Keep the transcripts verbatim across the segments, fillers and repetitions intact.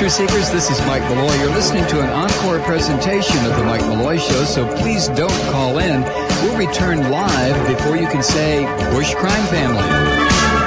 Truth Seekers, this is Mike Malloy. You're listening to an encore presentation of The Mike Malloy Show, so please don't call in. We'll return live before you can say, Bush Crime Family.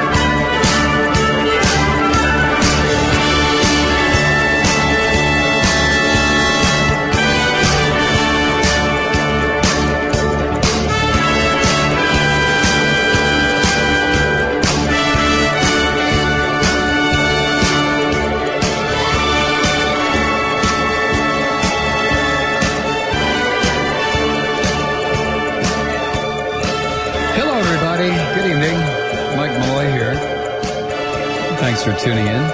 Thanks for tuning in.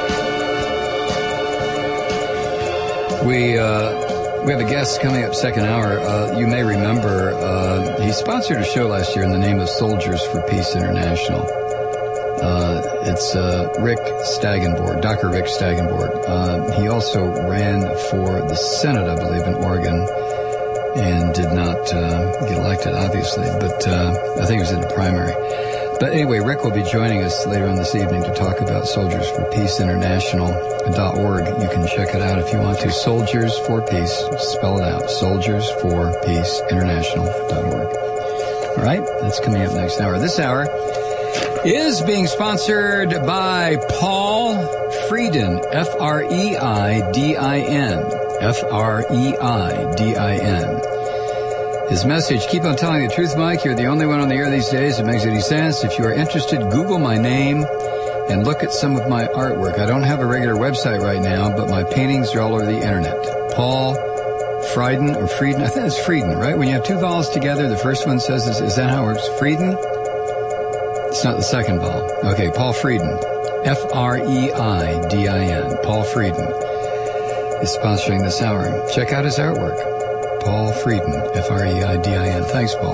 We uh, we have a guest coming up second hour. Uh, you may remember uh, he sponsored a show last year in the name of Soldiers for Peace International. Uh, it's uh, Rick Stagenborg, Doctor Rick Stagenborg. Uh, he also ran for the Senate, I believe, in Oregon, and did not uh, get elected, obviously. But uh, I think he was in the primary. But anyway, Rick will be joining us later on this evening to talk about Soldiers for Peace International dot org. You can check it out if you want to. Soldiers for Peace, spell it out. Soldiers for Peace International dot org. All right, that's coming up next hour. This hour is being sponsored by Paul Frieden, F R E I D I N. F R E I D I N. His message, keep on telling the truth, Mike. You're the only one on the air these days. It makes any sense. If you are interested, Google my name and look at some of my artwork. I don't have a regular website right now, but my paintings are all over the internet. Paul Frieden or Frieden. I think it's Frieden, right? When you have two vowels together, the first one says, is, is that how it works? Frieden? It's not the second vowel. Okay, Paul Frieden. F R E I D I N. Paul Frieden is sponsoring this hour. Check out his artwork. Paul Frieden, F R E I D I N. Thanks, Paul.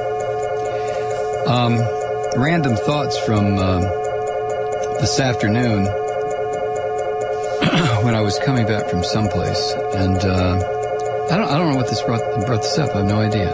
Um, random thoughts from uh, this afternoon when I was coming back from someplace, and uh, I don't, I don't know what this brought, brought this up. I have no idea.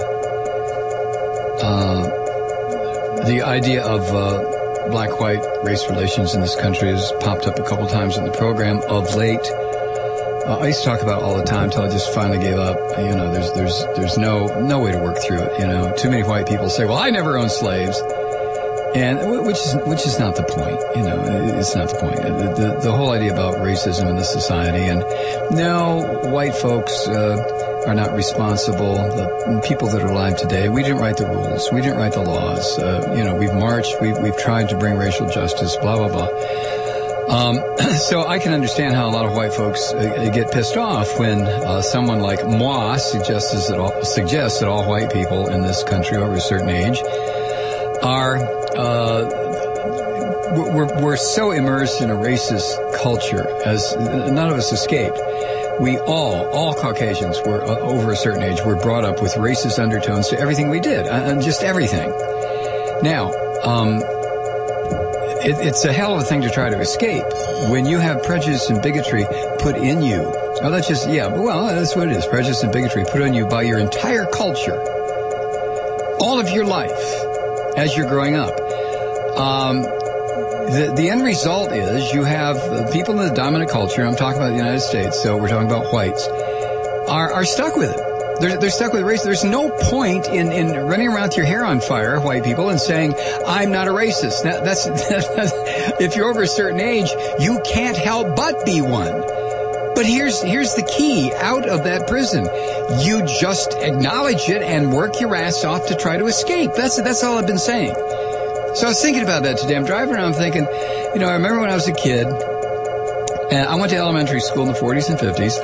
Uh, the idea of uh, black-white race relations in this country has popped up a couple times in the program of late. Uh, I used to talk about it all the time until I just finally gave up. You know, there's there's there's no no way to work through it. You know, too many white people say, "Well, I never owned slaves," and which is which is not the point. You know, it's not the point. The the, the whole idea about racism in this society, and no, white folks uh, are not responsible. The people that are alive today, we didn't write the rules, we didn't write the laws. Uh, you know, we've marched, we've we've tried to bring racial justice, blah blah blah. Um, so I can understand how a lot of white folks uh, get pissed off when uh, someone like moi suggests that, all, suggests that all white people in this country over a certain age are, uh, we're, we're so immersed in a racist culture, as none of us escaped. We all, all Caucasians were uh, over a certain age, were brought up with racist undertones to everything we did, uh, just everything. Now, um, It, it's a hell of a thing to try to escape when you have prejudice and bigotry put in you. Oh, that's just, yeah, well, that's what it is. Prejudice and bigotry put on you by your entire culture, all of your life as you're growing up. Um, the, the end result is you have people in the dominant culture, I'm talking about the United States, so we're talking about whites, are, are stuck with it. They're, they're stuck with race. There's no point in, in running around with your hair on fire, white people, and saying, I'm not a racist. That, that's, that's, if you're over a certain age, you can't help but be one. But here's, here's the key out of that prison. You just acknowledge it and work your ass off to try to escape. That's, that's all I've been saying. So I was thinking about that today. I'm driving around thinking, you know, I remember when I was a kid, and I went to elementary school in the forties and fifties.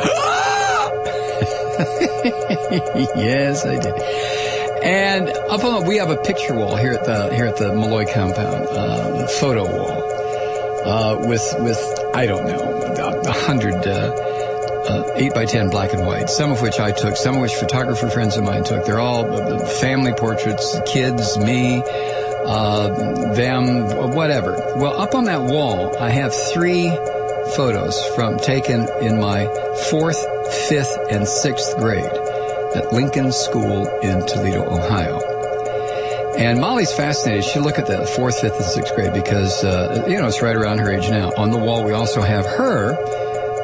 Yes, I did. And up on the, we have a picture wall here at the here at the Malloy compound, uh, a photo wall uh, with with I don't know a hundred uh, uh, eight by ten black and white, some of which I took, some of which photographer friends of mine took. They're all family portraits, kids, me, uh, them, whatever. Well, up on that wall, I have three photos from taken in my fourth, fifth, and sixth grade at Lincoln School in Toledo, Ohio. And Molly's fascinated. She'll look at the fourth, fifth, and sixth grade because, uh, you know, it's right around her age now. On the wall, we also have her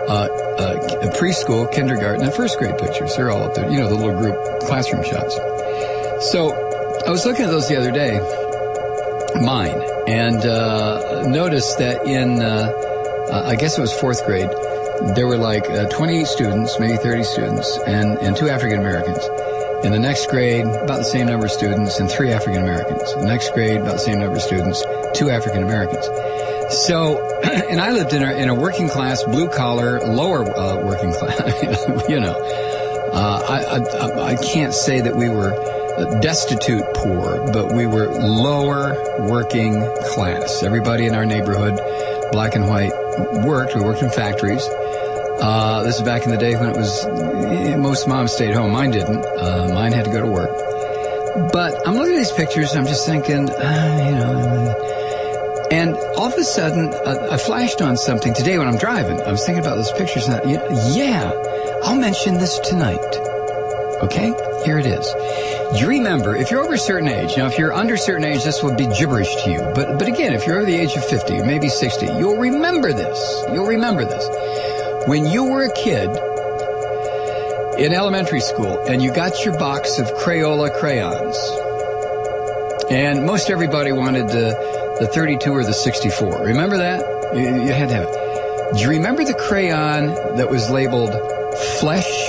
uh, uh, preschool, kindergarten, and first grade pictures. They're all up there. You know, the little group classroom shots. So I was looking at those the other day, mine, and uh, noticed that in, uh, uh, I guess it was fourth grade, there were like uh, twenty students, maybe thirty students, and, and two African Americans. In the next grade, about the same number of students, and three African Americans. The next grade, about the same number of students, two African Americans. So, and I lived in a, in a working class, blue collar, lower uh, working class. You know, uh, I, I I can't say that we were destitute poor, but we were lower working class. Everybody in our neighborhood, black and white, worked. We worked in factories. Uh, this is back in the day when it was, most moms stayed home. Mine didn't. Uh, mine had to go to work. But I'm looking at these pictures and I'm just thinking, uh, you know, and all of a sudden, uh, I flashed on something today when I'm driving. I was thinking about those pictures and I, yeah, I'll mention this tonight. Okay? Here it is. You remember, if you're over a certain age, now if you're under a certain age, this will be gibberish to you. But, but again, if you're over the age of fifty, or maybe sixty, you'll remember this. You'll remember this. When you were a kid in elementary school and you got your box of Crayola crayons, and most everybody wanted the, the thirty-two or the sixty-four. Remember that? You, you had to have it. Do you remember the crayon that was labeled flesh?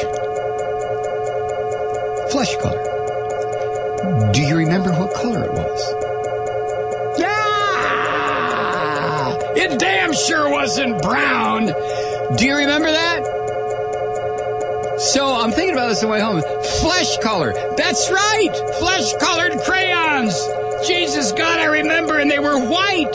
Flesh color. Do you remember what color it was? Yeah! It damn sure wasn't brown. Do you remember that? So I'm thinking about this on the way home. Flesh color. That's right. Flesh colored crayons. Jesus God, I remember, and they were white.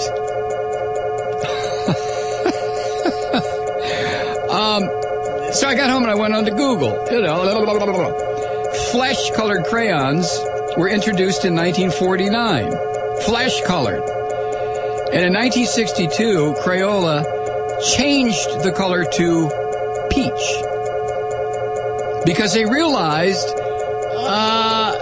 um, so I got home and I went on to Google. You know, flesh colored crayons were introduced in nineteen forty-nine. Flesh colored. And in nineteen sixty-two, Crayola changed the color to peach because they realized uh,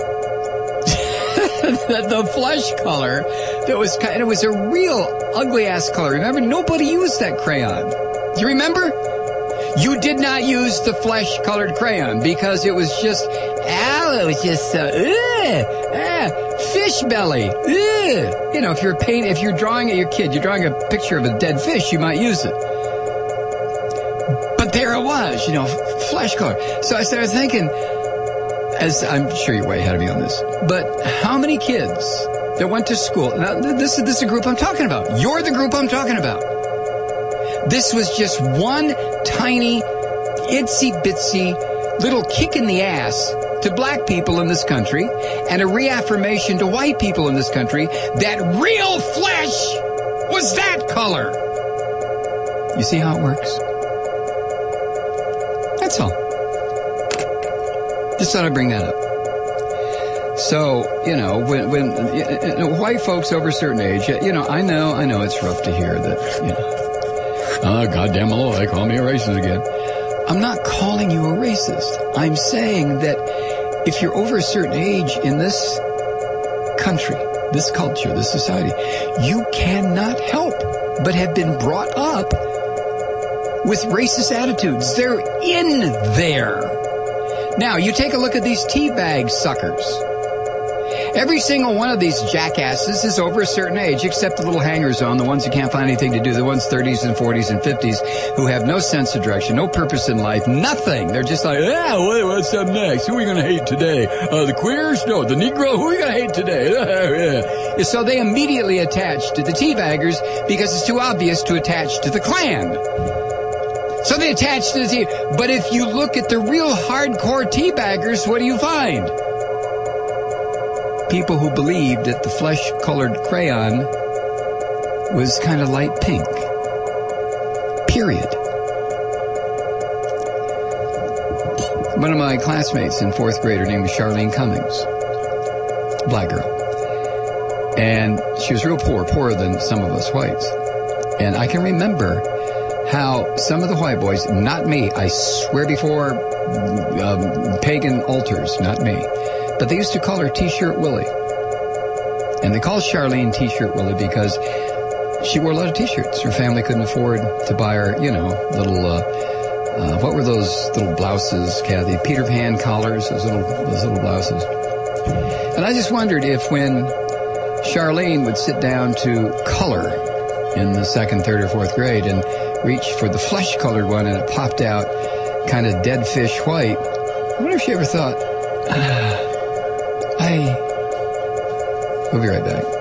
that the flesh color that was kind of, it was a real ugly ass color. Remember, nobody used that crayon. Do you remember? You did not use the flesh colored crayon because it was just, ow, it was just, uh, ugh, uh, fish belly. Ugh. You know, if you're paint, if you're drawing at your kid, you're drawing a picture of a dead fish, you might use it. But there it was, you know, flesh color. So I started thinking, as I'm sure you're way ahead of me on this, but how many kids that went to school? Now, this is this is the group I'm talking about. You're the group I'm talking about. This was just one tiny, itsy bitsy little kick in the ass to black people in this country and a reaffirmation to white people in this country that real flesh was that color. You see how it works? That's all. Just thought I'd bring that up. So, you know, when, when you know, white folks over a certain age, you know, I know, I know it's rough to hear that, you know, oh, goddamn Malloy, call me a racist again. I'm not calling you a racist. I'm saying that if you're over a certain age in this country, this culture, this society, you cannot help but have been brought up with racist attitudes. They're in there. Now, you take a look at these teabag suckers. Every single one of these jackasses is over a certain age, except the little hangers-on, the ones who can't find anything to do, the ones thirties and forties and fifties who have no sense of direction, no purpose in life, nothing. They're just like, ah, what's up next? Who are we going to hate today? Uh, the queers? No, the Negro? Who are we going to hate today? So they immediately attach to the teabaggers because it's too obvious to attach to the Klan. So they attach to the tea. But if you look at the real hardcore teabaggers, what do you find? People who believed that the flesh-colored crayon was kind of light pink. Period. One of my classmates in fourth grade, her name was Charlene Cummings. Black girl. And she was real poor, poorer than some of us whites. And I can remember how some of the white boys, not me, I swear before um, pagan altars, not me, but they used to call her T-shirt Willie. And they called Charlene T-shirt Willie because she wore a lot of T-shirts. Her family couldn't afford to buy her, you know, little, uh, uh, what were those little blouses, Kathy? Peter Pan collars, those little, those little blouses. And I just wondered if when Charlene would sit down to color in the second, third, or fourth grade and reach for the flesh-colored one and it popped out kind of dead fish white, I wonder if she ever thought, ah, I... We'll be right back.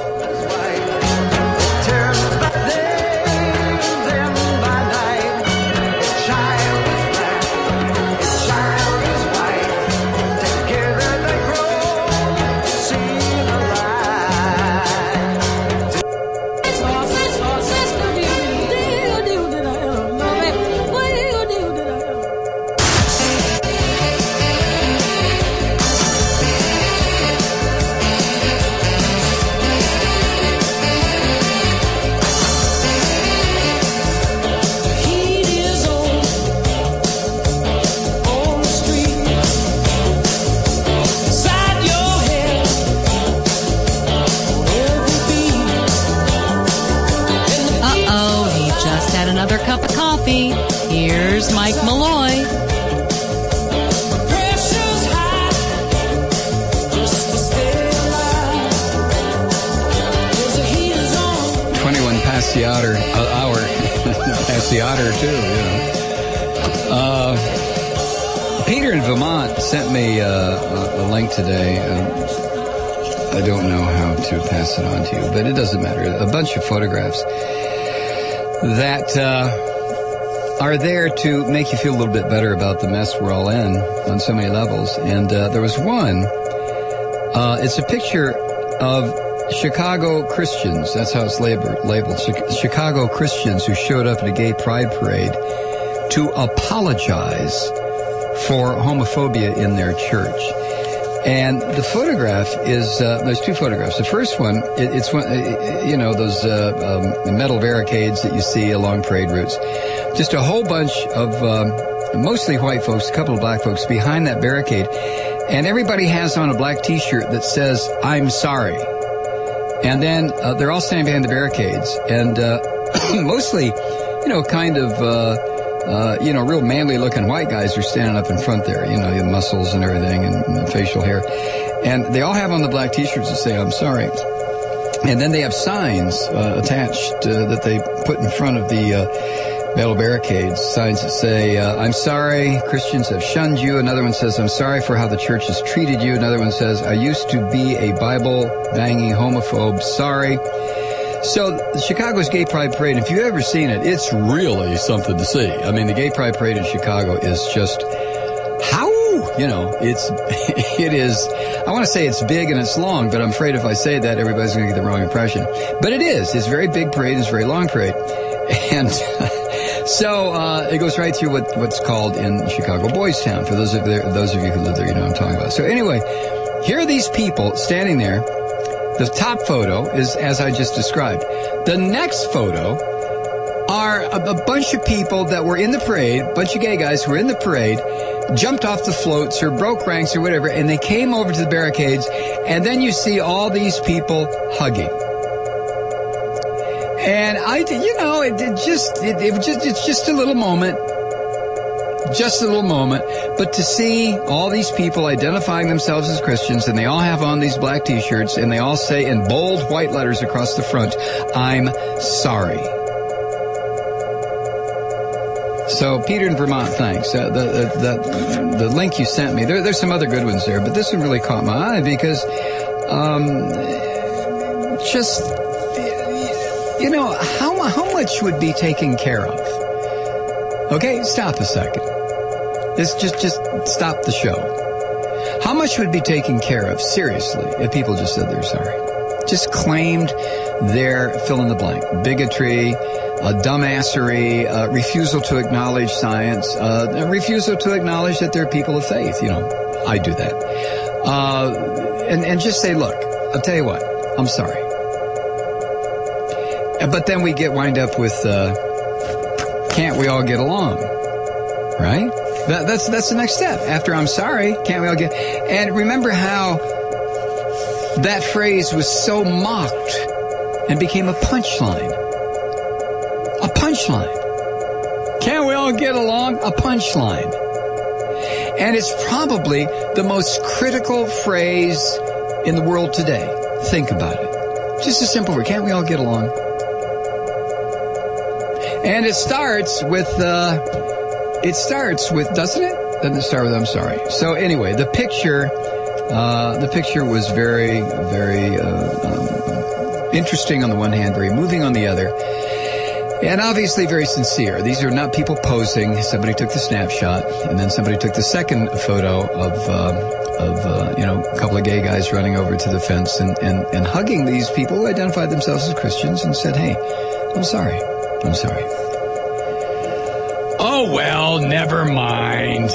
Cup of coffee. Here's Mike Malloy. Twenty-one past the hour, uh, hour, past the hour too. You know. Uh, Peter in Vermont sent me uh, a, a link today. Uh, I don't know how to pass it on to you, but it doesn't matter. A bunch of photographs that uh, are there to make you feel a little bit better about the mess we're all in on so many levels. And uh, there was one, uh, it's a picture of Chicago Christians, that's how it's labeled, labeled, Chicago Christians who showed up at a gay pride parade to apologize for homophobia in their church. And the photograph is, uh, there's two photographs. The first one, it, it's one, uh, you know, those uh, um, metal barricades that you see along parade routes. Just a whole bunch of um, mostly white folks, a couple of black folks behind that barricade. And everybody has on a black T-shirt that says, I'm sorry. And then uh, they're all standing behind the barricades. And uh, mostly, you know, kind of... Uh, Uh, you know, real manly-looking white guys are standing up in front there, you know, the muscles and everything and, and the facial hair. And they all have on the black T-shirts that say, I'm sorry. And then they have signs uh, attached uh, that they put in front of the uh, metal barricades, signs that say, uh, I'm sorry, Christians have shunned you. Another one says, I'm sorry for how the church has treated you. Another one says, I used to be a Bible-banging homophobe. Sorry. So, Chicago's Gay Pride Parade, if you've ever seen it, it's really something to see. I mean, the Gay Pride Parade in Chicago is just, how, you know, it's, it is, I want to say it's big and it's long, but I'm afraid if I say that, everybody's going to get the wrong impression. But it is. It's a very big parade. It's a very long parade. And so, uh, it goes right through what, what's called in Chicago Boys Town. For those of, there, those of you who live there, you know what I'm talking about. So anyway, here are these people standing there. The top photo is as I just described. The next photo are a, a bunch of people that were in the parade, a bunch of gay guys who were in the parade, jumped off the floats or broke ranks or whatever, and they came over to the barricades, and then you see all these people hugging. And I, you know, it, it just, it, it just, it's just a little moment. Just a little moment, but to see all these people identifying themselves as Christians, and they all have on these black T-shirts, and they all say in bold white letters across the front, I'm sorry. So, Peter in Vermont, thanks. Uh, the, the, the, the link you sent me, there, there's some other good ones there, but this one really caught my eye because, um, just, you know, how, how much would be taken care of? Okay, stop a second. This just, just stop the show. How much would be taken care of, seriously, if people just said they're sorry? Just claimed their fill in the blank. Bigotry, uh, dumbassery, uh, refusal to acknowledge science, uh, refusal to acknowledge that they're people of faith. You know, I do that. Uh, and, and just say, look, I'll tell you what, I'm sorry. But then we get wind up with, uh, can't we all get along? Right? That, that's that's the next step. After I'm sorry, can't we all get... And remember how that phrase was so mocked and became a punchline. A punchline. Can't we all get along? A punchline. And it's probably the most critical phrase in the world today. Think about it. Just a simple word. Can't we all get along? And it starts with, uh, it starts with, doesn't it? Doesn't it start with, I'm sorry. So anyway, the picture, uh, the picture was very, very, uh, um, interesting on the one hand, very moving on the other. And obviously very sincere. These are not people posing. Somebody took the snapshot, and then somebody took the second photo of, uh, of uh, you know, a couple of gay guys running over to the fence and, and, and hugging these people who identified themselves as Christians and said, hey, I'm sorry. I'm sorry. Oh, well, never mind.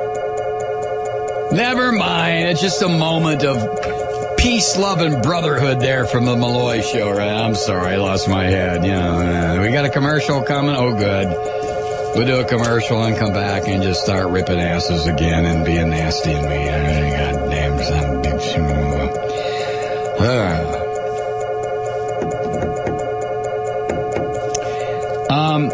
Never mind. It's just a moment of peace, love, and brotherhood there from the Malloy Show, right? I'm sorry, I lost my head. You know, uh, we got a commercial coming. Oh, good. We'll do a commercial and come back and just start ripping asses again and being nasty and mean. God damn son of a bitch. Uh. Um,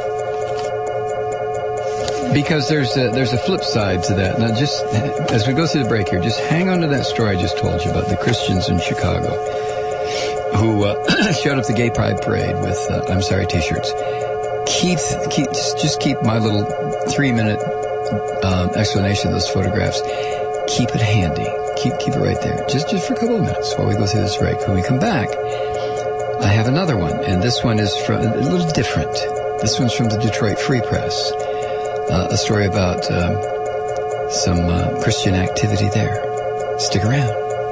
because there's a, there's a flip side to that. Now, just as we go through the break here, just hang on to that story I just told you about the Christians in Chicago who uh, showed up the Gay Pride Parade with uh, I'm sorry T-shirts. Keep, keep, just, just keep my little three-minute um, explanation of those photographs. Keep it handy. Keep keep it right there, just just for a couple of minutes while we go through this break. When we come back, I have another one, and this one is from a little different. This one's from the Detroit Free Press, uh, a story about um, some uh, Christian activity there. Stick around.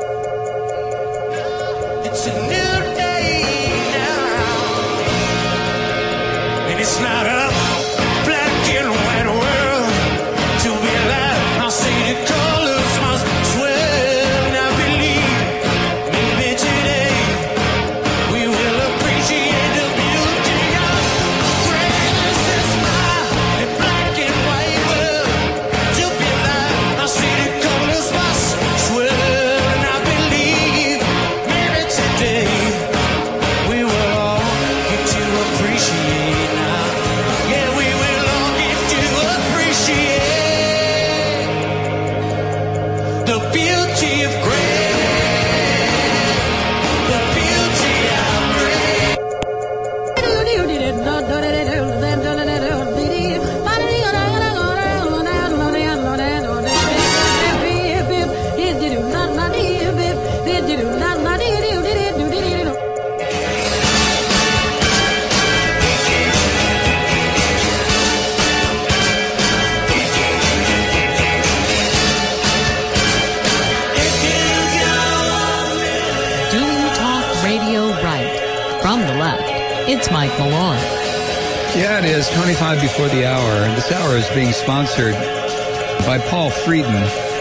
It's a new day now, and it's not a black and white world to be alive. I'll see the colors must swell, and I believe maybe today we will appreciate the beauty of grace and smile. A black and white world to be alive. I'll see the colors must swell, and I believe maybe today we will all get to appreciate now. Yeah, we will all get to appreciate the beauty of grace, the beauty of grace. Doing Talk Radio Right. From the left, it's Mike Malloy. Yeah, it is twenty-five before the hour, and this hour is being sponsored by Paul Frieden,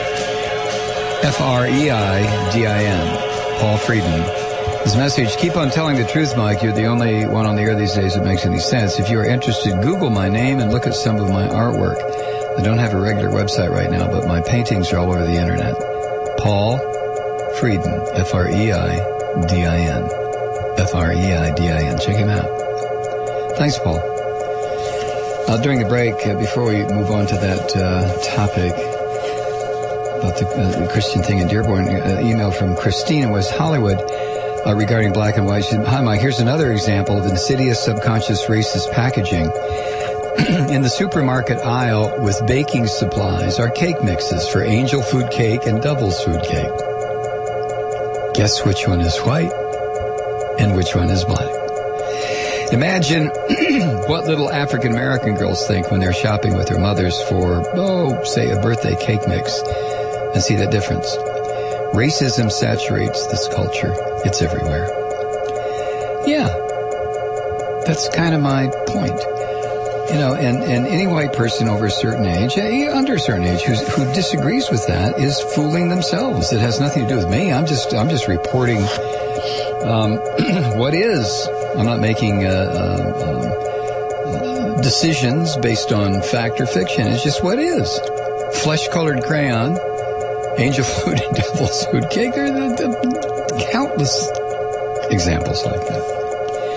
F R E I D I N, Paul Frieden. His message, keep on telling the truth, Mike. You're the only one on the air these days that makes any sense. If you are interested, Google my name and look at some of my artwork. I don't have a regular website right now, but my paintings are all over the internet. Paul Frieden, F R E I D I N, F R E I D I N. Check him out. Thanks, Paul. Uh, during the break, uh, before we move on to that uh, topic about the, uh, the Christian thing in Dearborn, uh, email from Christine in West Hollywood uh, regarding black and white. She said, hi, Mike, here's another example of insidious subconscious racist packaging. In the supermarket aisle with baking supplies are cake mixes for angel food cake and devil's food cake. Guess which one is white and which one is black? Imagine what little African American girls think when they're shopping with their mothers for, oh, say a birthday cake mix, and see that difference. Racism saturates this culture. It's everywhere. Yeah, that's kind of my point. You know, and, and any white person over a certain age, under a certain age, who's, who disagrees with that is fooling themselves. It has nothing to do with me. I'm just I'm just reporting um, what is. I'm not making uh, uh, uh, decisions based on fact or fiction. It's just what is. Flesh-colored crayon, angel food, and devil's food cake. There are the, the countless examples like that.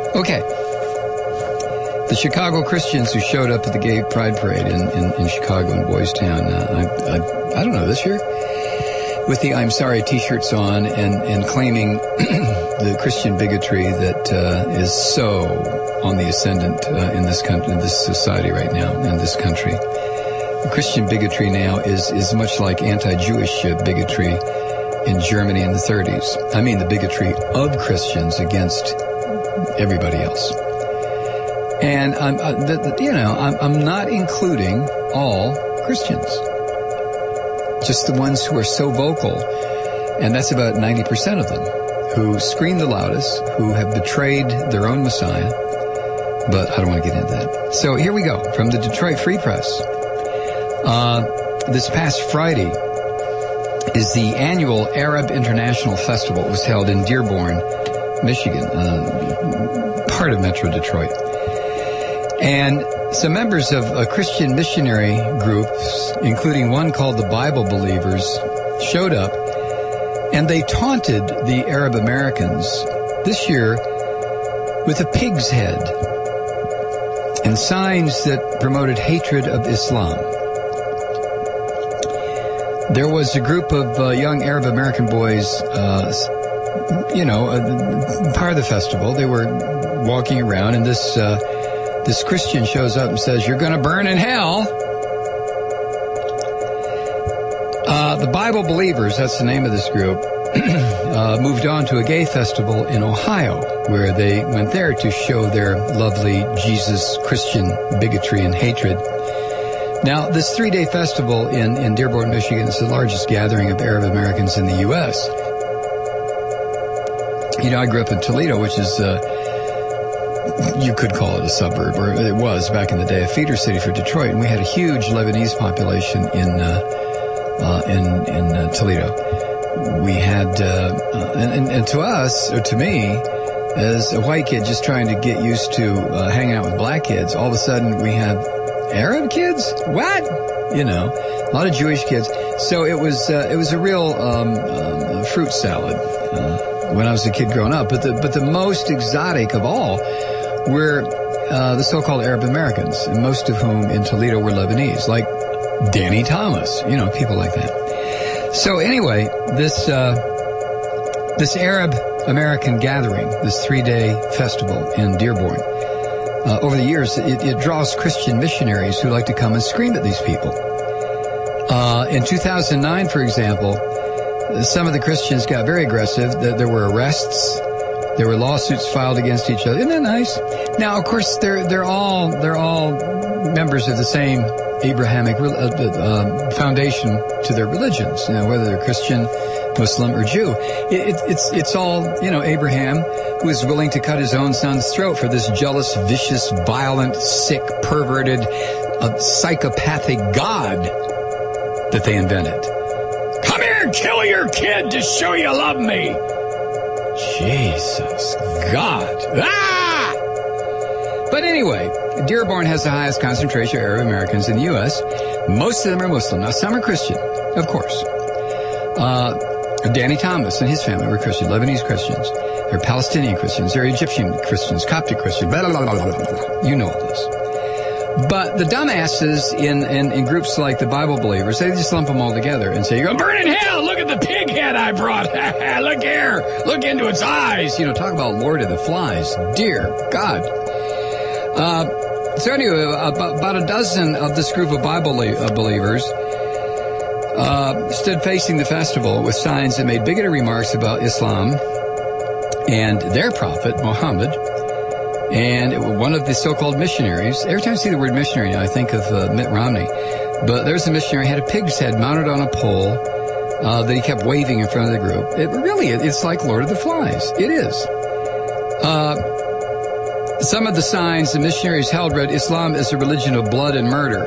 Okay. The Chicago Christians who showed up at the Gay Pride Parade in, in, in Chicago in Boys Town, uh, I, I, I don't know, this year, with the I'm Sorry t-shirts on and, and claiming the Christian bigotry that uh, is so on the ascendant uh, in this country, in this society right now, in this country. Christian bigotry now is, is much like anti-Jewish bigotry in Germany in the thirties. I mean the bigotry of Christians against everybody else. And, I'm, uh, the, the, you know, I'm, I'm not including all Christians. Just the ones who are so vocal, and that's about ninety percent of them, who scream the loudest, who have betrayed their own Messiah. But I don't want to get into that. So here we go, from the Detroit Free Press. Uh, this past Friday is the annual Arab International Festival. It was held in Dearborn, Michigan, uh, part of Metro Detroit. And some members of uh, Christian missionary groups, including one called the Bible Believers, showed up, and they taunted the Arab Americans this year with a pig's head and signs that promoted hatred of Islam. There was a group of uh, young Arab American boys, uh, you know, uh, part of the festival. They were walking around, and this uh, this Christian shows up and says, "You're going to burn in hell." Uh, the Bible Believers, that's the name of this group, uh, moved on to a gay festival in Ohio, where they went there to show their lovely Jesus Christian bigotry and hatred. Now, this three-day festival in, in Dearborn, Michigan is the largest gathering of Arab Americans in the U S You know, I grew up in Toledo, which is, uh, you could call it a suburb, or it was back in the day, a feeder city for Detroit, and we had a huge Lebanese population in uh, uh, in, in uh, Toledo. We had, uh, uh, and, and, and to us, or to me, as a white kid just trying to get used to uh, hanging out with black kids, all of a sudden we have Arab kids? What? You know, a lot of Jewish kids. So it was uh, it was a real um, um, fruit salad uh, when I was a kid growing up. But the but the most exotic of all were uh, the so-called Arab Americans, and most of whom in Toledo were Lebanese, like Danny Thomas. You know, people like that. So anyway, this uh, this Arab American gathering, this three-day festival in Dearborn. Uh, over the years, it, it draws Christian missionaries who like to come and scream at these people. Uh, in two thousand nine, for example, some of the Christians got very aggressive. There were arrests. There were lawsuits filed against each other. Isn't that nice? Now, of course, they're they're all they're all members of the same Abrahamic uh, uh, foundation to their religions. You know, whether they're Christian, Muslim, or Jew, it, it, it's it's all, you know, Abraham, who is willing to cut his own son's throat for this jealous, vicious, violent, sick, perverted, uh, psychopathic God that they invented. Come here and kill your kid to show you love me. Jesus, God. Ah! But anyway, Dearborn has the highest concentration of Arab Americans in the U S Most of them are Muslim. Now, some are Christian, of course. Uh, Danny Thomas and his family were Christian, Lebanese Christians. They're Palestinian Christians. They're Egyptian Christians, Coptic Christians, blah, blah, blah, blah, blah, blah. You know all this. But the dumbasses in, in, in groups like the Bible Believers, they just lump them all together and say, "You're going to burn in hell. Look at the pig head I brought. Look here. Look into its eyes." You know, talk about Lord of the Flies. Dear God. Uh, so anyway, about, about a dozen of this group of Bible uh, believers uh, stood facing the festival with signs that made bigoted remarks about Islam and their prophet, Muhammad, and one of the so-called missionaries. Every time I see the word missionary now, I think of uh, Mitt Romney. But there's a missionary who had a pig's head mounted on a pole uh, that he kept waving in front of the group. It really, it's like Lord of the Flies. It is. Uh, some of the signs the missionaries held read, "Islam is a religion of blood and murder."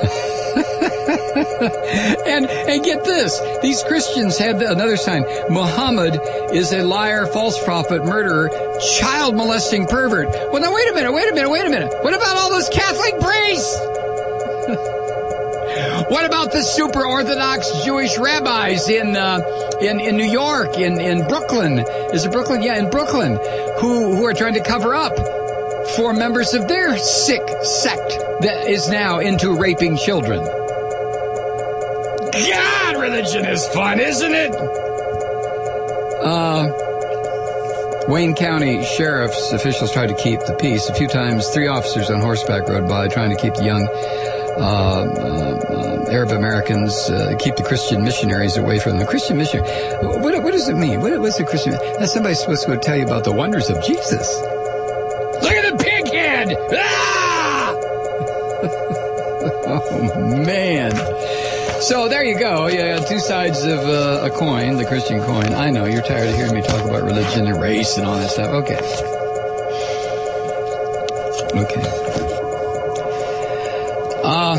and and get this, these Christians had another sign: "Muhammad is a liar, false prophet, murderer, child molesting pervert." Well, now wait a minute, wait a minute, wait a minute. What about all those Catholic priests? What about the super Orthodox Jewish rabbis in uh, in in New York, in in Brooklyn? Is it Brooklyn? Yeah, in Brooklyn, who who are trying to cover up for members of their sick sect that is now into raping children. God, religion is fun, isn't it? Uh, Wayne County Sheriff's officials tried to keep the peace. A few times, three officers on horseback rode by trying to keep the young uh, uh, Arab Americans, uh, keep the Christian missionaries away from them. The Christian missionary, what, what does it mean? What, what's a Christian? That's somebody supposed to tell you about the wonders of Jesus. Look at the pig head! Ah! Oh, man. So there you go. Yeah, two sides of uh, a coin, the Christian coin. I know, you're tired of hearing me talk about religion and race and all that stuff. Okay. Okay. Uh,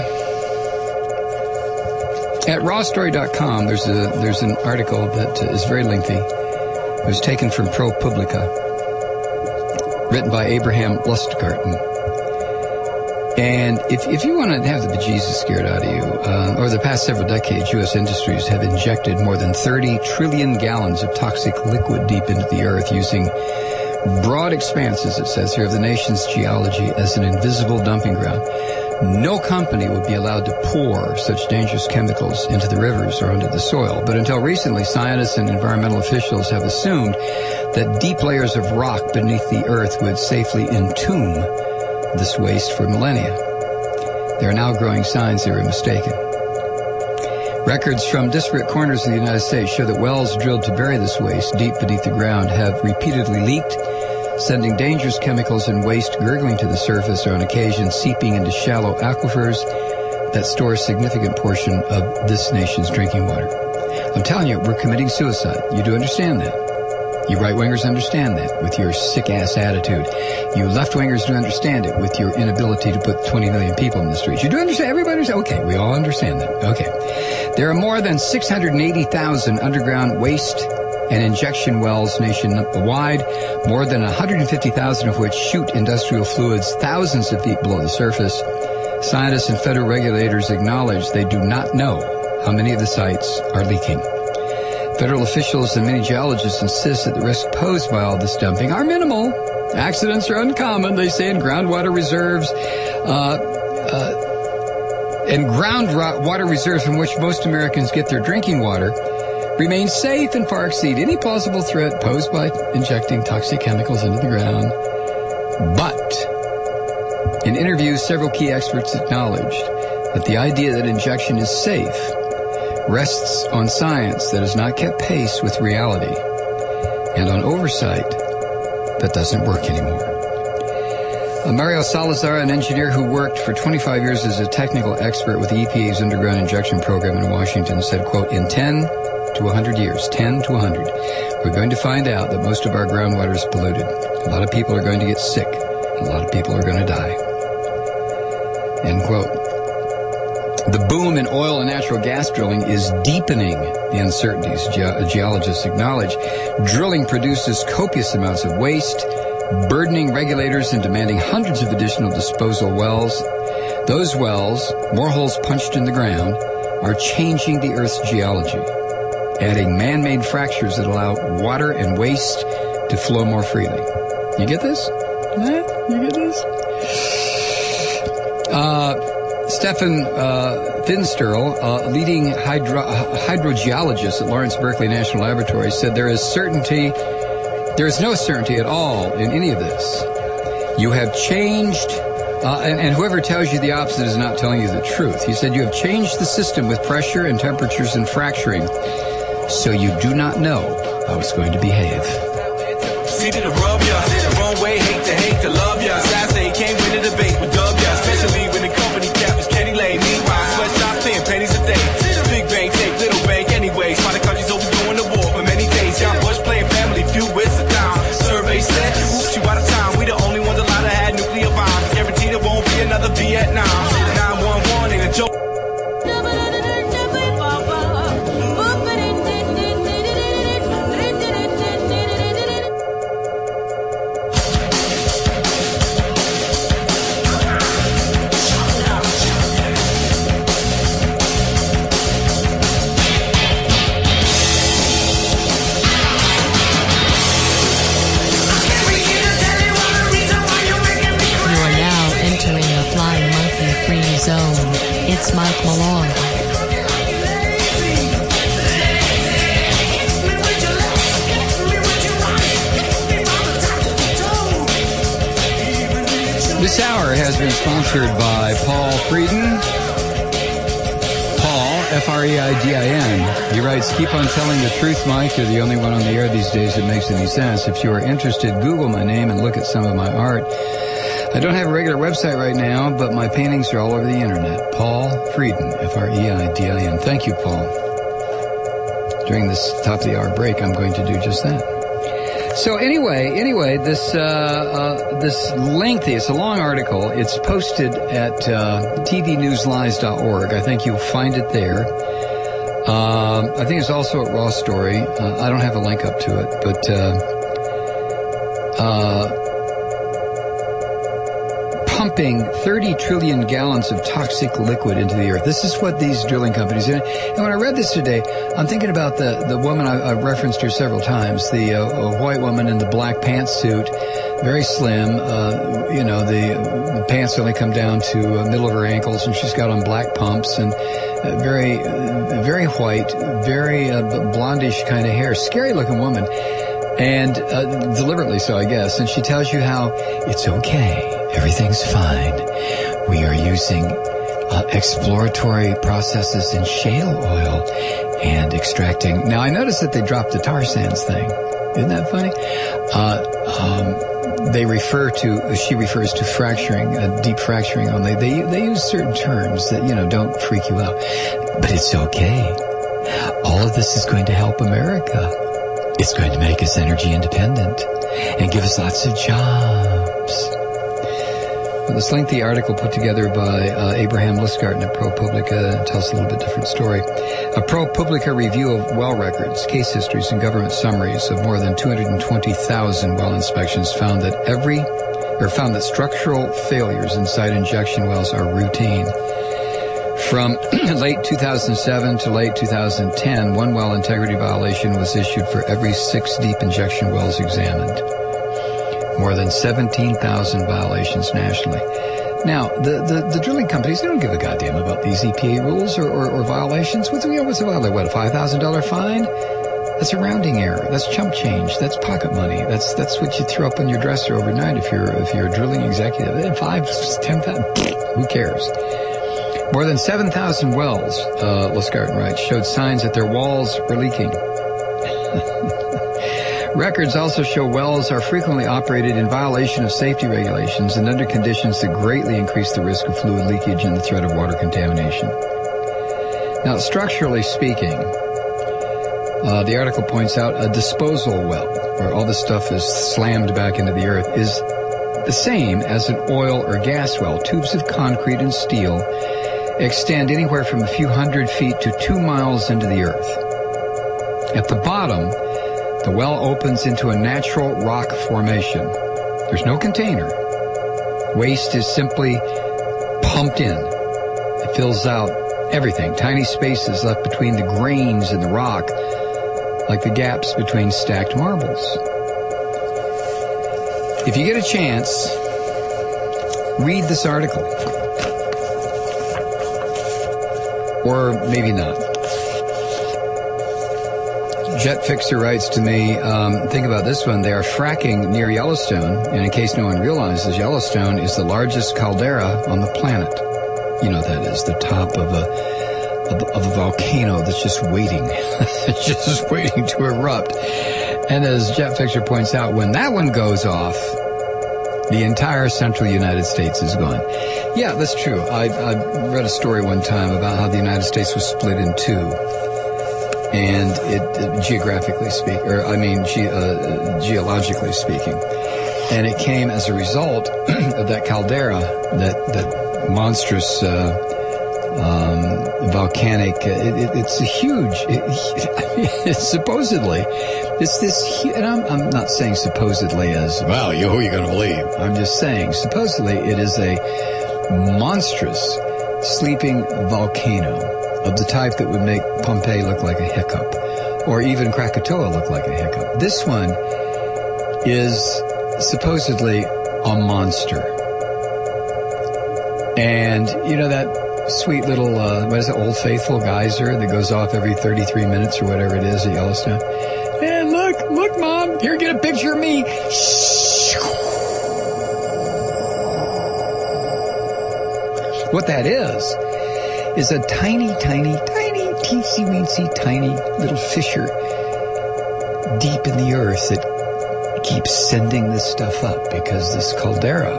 at raw story dot com, there's a there's an article that is very lengthy. It was taken from ProPublica, written by Abraham Lustgarten. And if if you want to have the bejesus scared out of you, uh, over the past several decades, U S industries have injected more than thirty trillion gallons of toxic liquid deep into the earth using broad expanses, it says here, of the nation's geology as an invisible dumping ground. No company would be allowed to pour such dangerous chemicals into the rivers or into the soil. But until recently, scientists and environmental officials have assumed that deep layers of rock beneath the earth would safely entomb this waste for millennia. There are now growing signs they were mistaken. Records from disparate corners of the United States show that wells drilled to bury this waste deep beneath the ground have repeatedly leaked, sending dangerous chemicals and waste gurgling to the surface or on occasion seeping into shallow aquifers that store a significant portion of this nation's drinking water. I'm telling you, we're committing suicide. You do understand that. You right-wingers understand that with your sick-ass attitude. You left-wingers do understand it with your inability to put twenty million people in the streets. You do understand? Everybody understand? Okay, we all understand that. Okay. There are more than six hundred eighty thousand underground waste and injection wells nationwide, more than one hundred fifty thousand of which shoot industrial fluids thousands of feet below the surface. Scientists and federal regulators acknowledge they do not know how many of the sites are leaking. Federal officials and many geologists insist that the risks posed by all this dumping are minimal. Accidents are uncommon, they say, in groundwater reserves, uh, uh, and groundwater reserves from which most Americans get their drinking water remain safe and far exceed any plausible threat posed by injecting toxic chemicals into the ground. But in interviews, several key experts acknowledged that the idea that injection is safe rests on science that has not kept pace with reality and on oversight that doesn't work anymore. Uh, Mario Salazar, an engineer who worked for twenty-five years as a technical expert with the E P A's underground injection program in Washington, said, quote, in ten to one hundred years, ten to one hundred, we're going to find out that most of our groundwater is polluted. A lot of people are going to get sick. A lot of people are going to die. End quote. The boom in oil and natural gas drilling is deepening the uncertainties, ge- geologists acknowledge. Drilling produces copious amounts of waste, burdening regulators and demanding hundreds of additional disposal wells. Those wells, more holes punched in the ground, are changing the Earth's geology, adding man-made fractures that allow water and waste to flow more freely. You get this? Huh? You get this? Uh... Stefan uh, Finsterl, uh, leading hydro- hydrogeologist at Lawrence Berkeley National Laboratory, said there is certainty, there is no certainty at all in any of this. You have changed, uh, and, and whoever tells you the opposite is not telling you the truth. He said you have changed the system with pressure and temperatures and fracturing, so you do not know how it's going to behave. See to the rub ya, the wrong way, hate to hate to love ya. Saturday can't win a debate with dub ya, especially when the company cap is Kenny Lane. Meanwhile, sweatshops paying pennies a day. Big bank take little bank anyways. Why the country's over going to war for many days. Young Bush playing family feud with a down. Survey said, oops, you out of time. We the only ones allowed to have nuclear bombs. Guaranteed there won't be another Vietnam. nine one one ain't a joke. It's Mike Malone. This hour has been sponsored by Paul Frieden. Paul, F R E I D I N. He writes, keep on telling the truth, Mike. You're the only one on the air these days that makes any sense. If you are interested, Google my name and look at some of my art. I don't have a regular website right now, but my paintings are all over the internet. Paul Frieden, F R E I D I N. Thank you, Paul. During this top of the hour break, I'm going to do just that. So anyway, anyway, this uh, uh, this lengthy, it's a long article. It's posted at uh, t v news lies dot org. I think you'll find it there. Um, I think it's also at Raw Story. Uh, I don't have a link up to it, but uh, uh, pumping thirty trillion gallons of toxic liquid into the earth. This is what these drilling companies do. And when I read this today, I'm thinking about the, the woman, I, I've referenced her several times, the uh, white woman in the black pantsuit, very slim, uh, you know, the, the pants only come down to uh, middle of her ankles, and she's got on black pumps, and uh, very, uh, very white, very uh, blondish kind of hair, scary looking woman, and uh, deliberately so, I guess. And she tells you how it's okay, everything's fine. We are using uh, exploratory processes in shale oil and extracting. Now, I noticed that they dropped the tar sands thing. Isn't that funny? Uh, um, they refer to, she refers to fracturing, uh, deep fracturing only. They, they use certain terms that, you know, don't freak you out. But it's okay. All of this is going to help America. It's going to make us energy independent and give us lots of jobs. Well, this lengthy article put together by uh, Abraham Lisgarten at ProPublica tells a little bit different story. A ProPublica review of well records, case histories, and government summaries of more than two hundred twenty thousand well inspections found that every, or found that structural failures inside injection wells are routine. From late two thousand seven to late two thousand ten, one well integrity violation was issued for every six deep injection wells examined. More than seventeen thousand violations nationally. Now, the, the, the drilling companies, they don't give a goddamn about these E P A rules or, or, or violations. What's, you know, what's a violation? What, a five thousand dollars fine? That's a rounding error. That's chump change. That's pocket money. That's that's what you throw up on your dresser overnight if you're if you're a drilling executive. Five, ten thousand, who cares? More than seven thousand wells, uh, Lisgarten writes, showed signs that their walls were leaking. Records also show wells are frequently operated in violation of safety regulations and under conditions that greatly increase the risk of fluid leakage and the threat of water contamination. Now, structurally speaking, uh, the article points out a disposal well, where all this stuff is slammed back into the earth, is the same as an oil or gas well. Tubes of concrete and steel extend anywhere from a few hundred feet to two miles into the earth. At the bottom, the well opens into a natural rock formation. There's no container. Waste is simply pumped in. It fills out everything. Tiny spaces left between the grains in the rock, like the gaps between stacked marbles. If you get a chance, read this article. Or maybe not. Jet Fixer writes to me, um, think about this one. They are fracking near Yellowstone, and in case no one realizes, Yellowstone is the largest caldera on the planet. You know what that is, the top of a of, of a volcano that's just waiting, just waiting to erupt. And as Jet Fixer points out, when that one goes off, the entire central United States is gone. Yeah, that's true. I, I read a story one time about how the United States was split in two. And it, it geographically speak, or I mean, ge, uh, geologically speaking, and it came as a result of that caldera, that that monstrous uh, um, volcanic. It, it, it's a huge. It, I mean, it's supposedly, it's this, and I'm, I'm not saying supposedly as well. You, who are you going to believe? I'm just saying supposedly it is a monstrous sleeping volcano of the type that would make Pompeii look like a hiccup, or even Krakatoa look like a hiccup. This one is supposedly a monster. And, you know, that sweet little, uh, what is it, Old Faithful geyser that goes off every thirty-three minutes or whatever it is at Yellowstone. And look, look, Mom, here, get a picture of me. What that is, is a tiny, tiny, tiny, teensy-weensy, tiny little fissure deep in the earth that keeps sending this stuff up because this caldera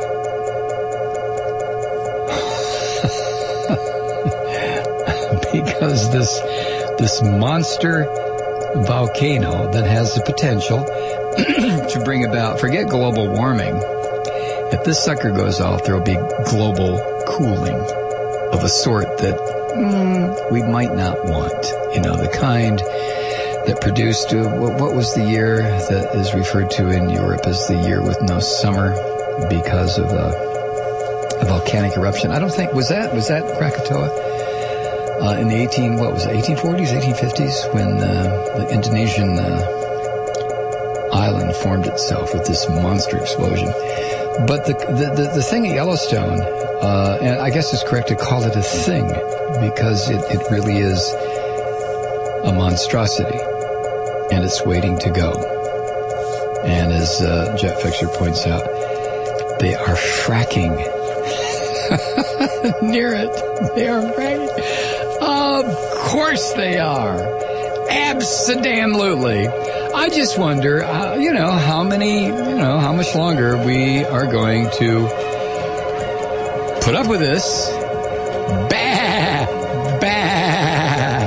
because this this monster volcano that has the potential to bring about, forget global warming. If this sucker goes off, there will be global cooling of a sort that mm, we might not want. You know, the kind that produced, uh, what, what was the year that is referred to in Europe as the year with no summer because of uh, a volcanic eruption? I don't think, was that, was that Krakatoa? Uh, in the eighteen, what was it, eighteen forties, eighteen fifties, when uh, the Indonesian uh, island formed itself with this monster explosion. But the the, the, the thing at Yellowstone, uh, and I guess it's correct to call it a thing, because it, it really is a monstrosity, and it's waiting to go. And as uh, Jet Fixer points out, they are fracking near it. They are fracking. Of course they are. Abso-damn-lutely. I just wonder, uh, you know, how many, you know, how much longer we are going to put up with this. Bah! Bah!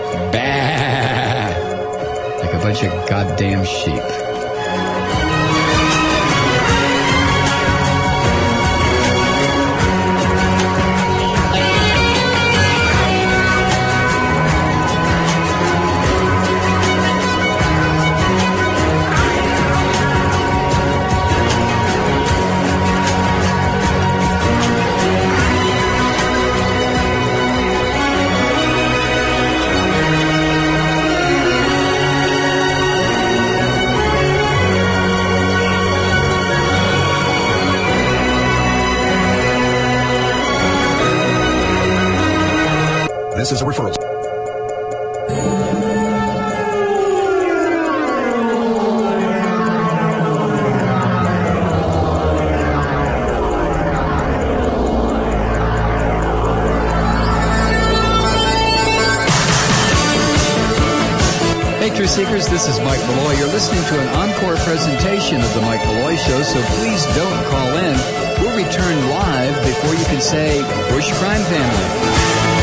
Bah! Like a bunch of goddamn sheep. This is a referral. Hey, Truth Seekers, this is Mike Malloy. You're listening to an encore presentation of The Mike Malloy Show, so please don't call in. We'll return live before you can say Bush Crime Family.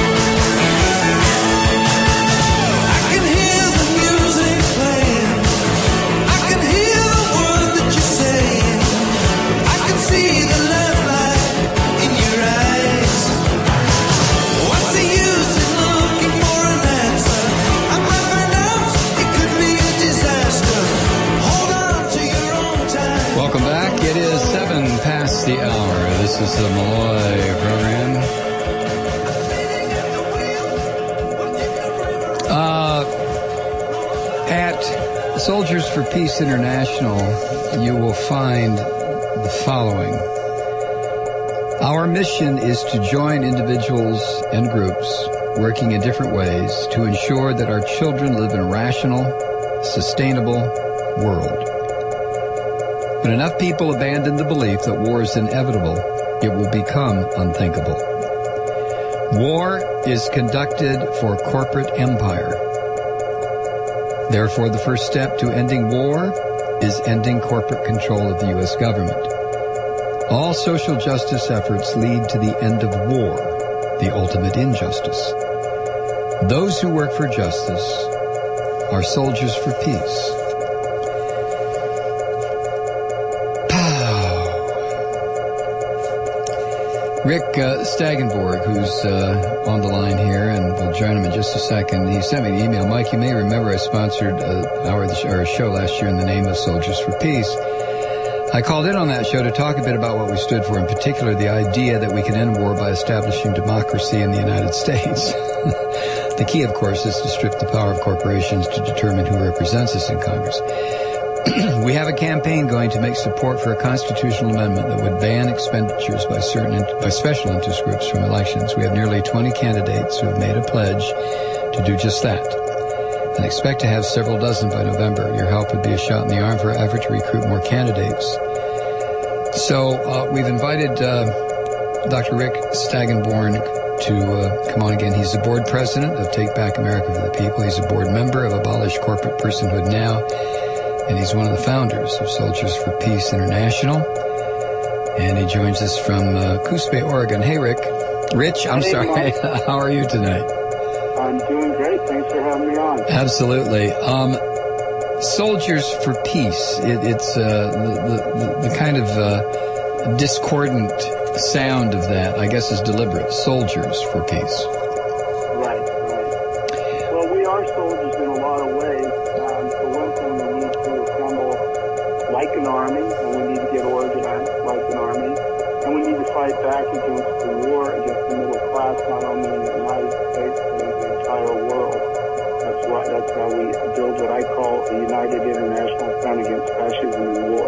The hour. This is the Malloy program. Uh, at Soldiers for Peace International, you will find the following. Our mission is to join individuals and groups working in different ways to ensure that our children live in a rational, sustainable world. When enough people abandon the belief that war is inevitable, it will become unthinkable. War is conducted for corporate empire. Therefore, the first step to ending war is ending corporate control of the U S government. All social justice efforts lead to the end of war, the ultimate injustice. Those who work for justice are soldiers for peace. Rick uh, Stagenborg, who's uh, on the line here, and we'll join him in just a second. He sent me an email. Mike, you may remember I sponsored uh, our, our show last year in the name of Soldiers for Peace. I called in on that show to talk a bit about what we stood for, in particular the idea that we can end war by establishing democracy in the United States. The key, of course, is to strip the power of corporations to determine who represents us in Congress. We have a campaign going to make support for a constitutional amendment that would ban expenditures by certain by special interest groups from elections. We have nearly twenty candidates who have made a pledge to do just that, and expect to have several dozen by November. Your help would be a shot in the arm for our effort to recruit more candidates. So uh, we've invited uh, Doctor Rick Stagenborn to uh, come on again. He's the board president of Take Back America for the People. He's a board member of Abolish Corporate Personhood Now, and he's one of the founders of Soldiers for Peace International. And he joins us from uh, Coos Bay, Oregon. Hey, Rick. Rich, I'm hey, sorry. How are you tonight? I'm doing great. Thanks for having me on. Absolutely. Um, Soldiers for Peace. It, it's uh, the, the, the kind of uh, discordant sound of that, I guess, is deliberate. Soldiers for Peace. Right, right. Well, we are soldiers in a lot of ways. Um, for one thing, we need to assemble like an army, and we need to get organized like an army, and we need to fight back against the war against the middle class, not only in the United States, but in the entire world. That's why. That's how we build what I call a United International Front Against Fascism and War.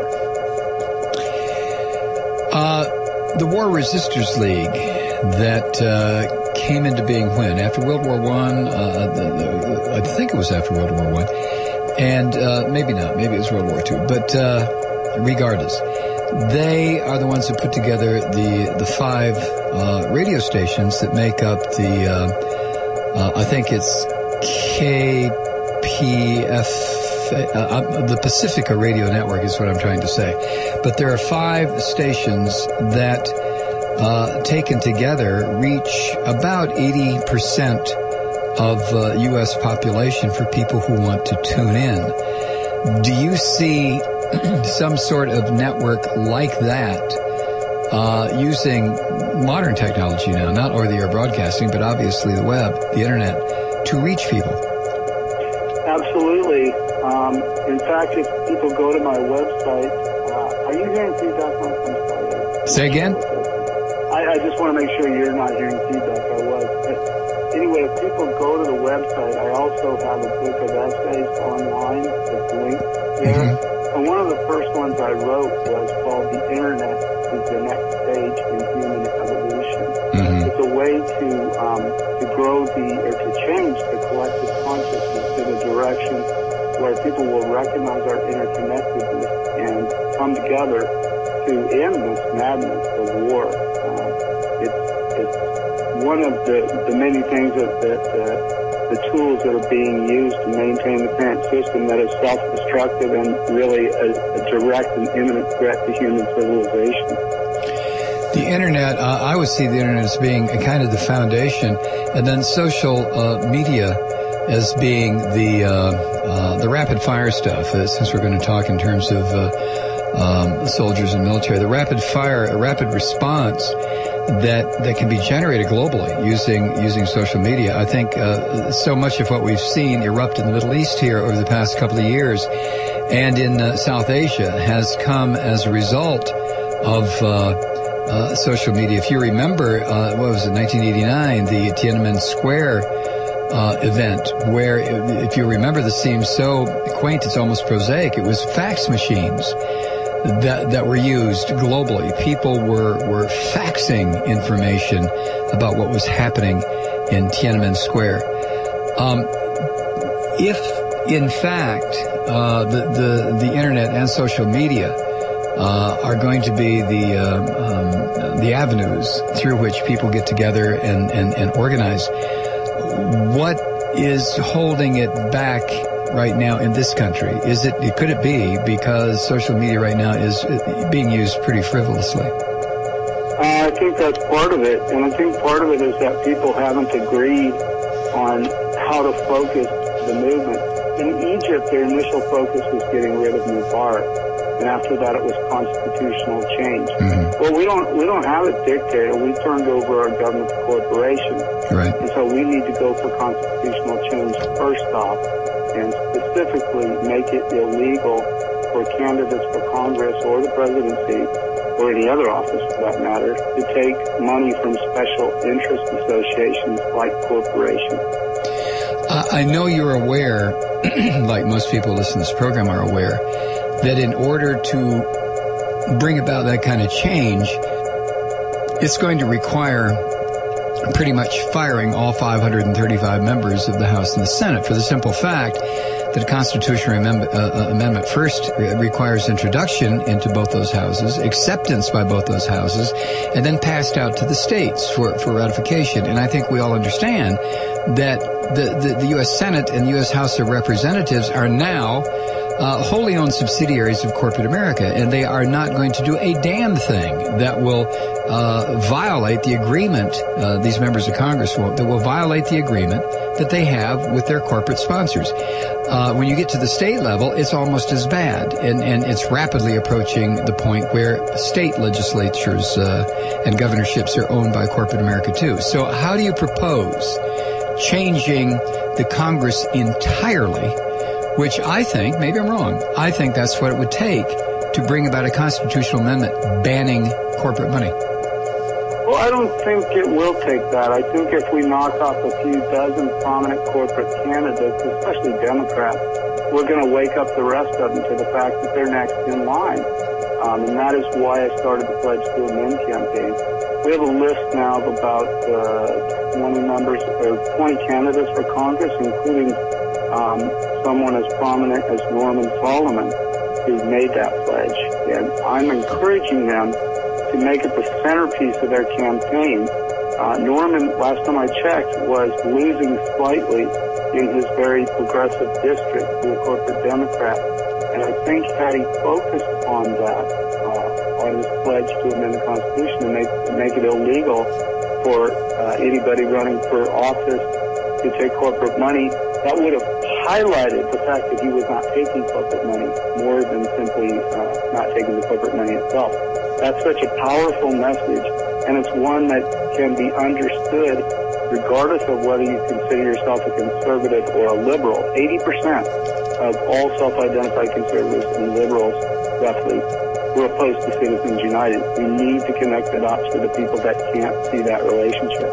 Uh, the War Resisters League that uh, came into being when? After World War One? Uh, the, the, I think it was after World War One, and uh, maybe not. Maybe it was World War Two. But uh, regardless, they are the ones who put together the the five uh, radio stations that make up the. Uh, uh, I think it's K P F. Uh, the Pacifica Radio Network is what I'm trying to say. But there are five stations that, uh, taken together, reach about eighty percent of uh, U S population for people who want to tune in. Do you see some sort of network like that uh, using modern technology now, not over-the-air broadcasting, but obviously the web, the internet, to reach people? Absolutely. Um, in fact, if people go to my website, uh, are you hearing feedback on this? Say again? I, I just want to make sure you're not hearing feedback. I was. But anyway, if people go to the website, I also have a book of essays online that's linked there. Mm-hmm. And one of the first ones I wrote was called The Internet is the Next Stage in Human Evolution. Mm-hmm. It's a way to, um, to grow the, or to change the collective consciousness in a direction where people will recognize our interconnectedness and come together to end this madness of war. Uh, it's, it's one of the, the many things that, that uh, the tools that are being used to maintain the current system that is self-destructive and really a, a direct and imminent threat to human civilization. The internet, uh, I would see the internet as being a kind of the foundation, and then social uh, media as being the uh, uh, the rapid fire stuff. Uh, since we're going to talk in terms of uh, um, soldiers and military, the rapid fire, a rapid response that that can be generated globally using using social media. I think uh, so much of what we've seen erupt in the Middle East here over the past couple of years, and in uh, South Asia, has come as a result of uh, uh, social media. If you remember, uh, what was it, nineteen eighty-nine, the Tiananmen Square Uh, event, where, if you remember, this seems so quaint, it's almost prosaic. It was fax machines that that were used globally. People were were faxing information about what was happening in Tiananmen Square. Um, if, in fact, uh, the, the the internet and social media uh, are going to be the um, um, the avenues through which people get together and and, and organize, what is holding it back right now in this country? Is it, could it be because social media right now is being used pretty frivolously? Uh, I think that's part of it, and I think part of it is that people haven't agreed on how to focus the movement. In Egypt, their initial focus was getting rid of Mubarak, and after that it was constitutional change. Mm-hmm. Well, we don't we don't have a dictator. We turned over our government to corporations. Right. And so we need to go for constitutional change first off, and specifically make it illegal for candidates for Congress or the presidency or any other office for that matter to take money from special interest associations like corporations. Uh, I know you're aware, like most people listening to this program are aware, that in order to bring about that kind of change, it's going to require pretty much firing all five hundred thirty-five members of the House and the Senate, for the simple fact that a constitutional amendment, uh, amendment first requires introduction into both those houses, acceptance by both those houses, and then passed out to the states for, for ratification. And I think we all understand that the, the, the U S Senate and the U S House of Representatives are now Uh, wholly owned subsidiaries of corporate America, and they are not going to do a damn thing that will uh, violate the agreement, uh, these members of Congress will, that will violate the agreement that they have with their corporate sponsors. Uh, when you get to the state level, it's almost as bad, and, and it's rapidly approaching the point where state legislatures uh, and governorships are owned by corporate America too. So how do you propose changing the Congress entirely, which I think, maybe I'm wrong, I think that's what it would take to bring about a constitutional amendment banning corporate money? Well, I don't think it will take that. I think if we knock off a few dozen prominent corporate candidates, especially Democrats, we're going to wake up the rest of them to the fact that they're next in line. Um, and that is why I started the Pledge to Amend campaign. We have a list now of about uh, twenty members, or twenty candidates for Congress, including Um, someone as prominent as Norman Solomon, who made that pledge. And I'm encouraging them to make it the centerpiece of their campaign. Uh, Norman, last time I checked, was losing slightly in his very progressive district to a corporate Democrat. And I think had he focused on that, uh, on his pledge to amend the Constitution and make, make it illegal for uh, anybody running for office to take corporate money, that would have highlighted the fact that he was not taking corporate money more than simply uh, not taking the corporate money itself. That's such a powerful message, and it's one that can be understood regardless of whether you consider yourself a conservative or a liberal. eighty percent of all self-identified conservatives and liberals, roughly, were opposed to Citizens United. We need to connect the dots for the people that can't see that relationship.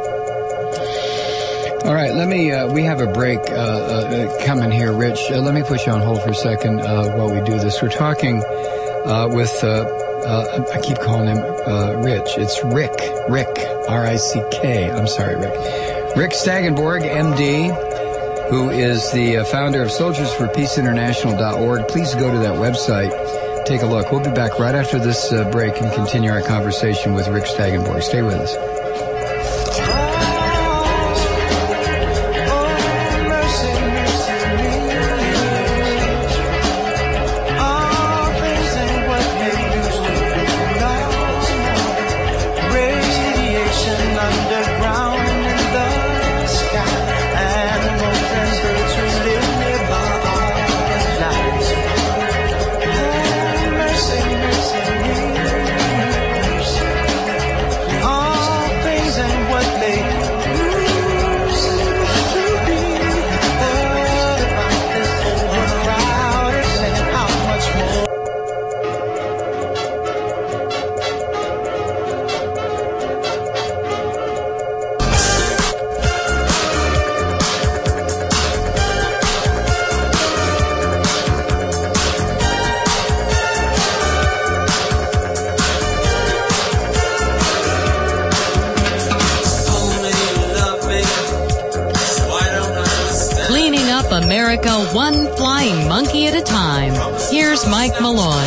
All right, let me, uh, we have a break uh, uh, coming here, Rich. Uh, let me put you on hold for a second uh, while we do this. We're talking uh, with, uh, uh, I keep calling him uh, Rich. It's Rick, Rick, R I C K. I'm sorry, Rick. Rick Stagenborg, M D, who is the uh, founder of soldiers for peace international dot org. Please go to that website. Take a look. We'll be back right after this uh, break and continue our conversation with Rick Stagenborg. Stay with us. America one flying monkey at a time. Here's Mike Malloy.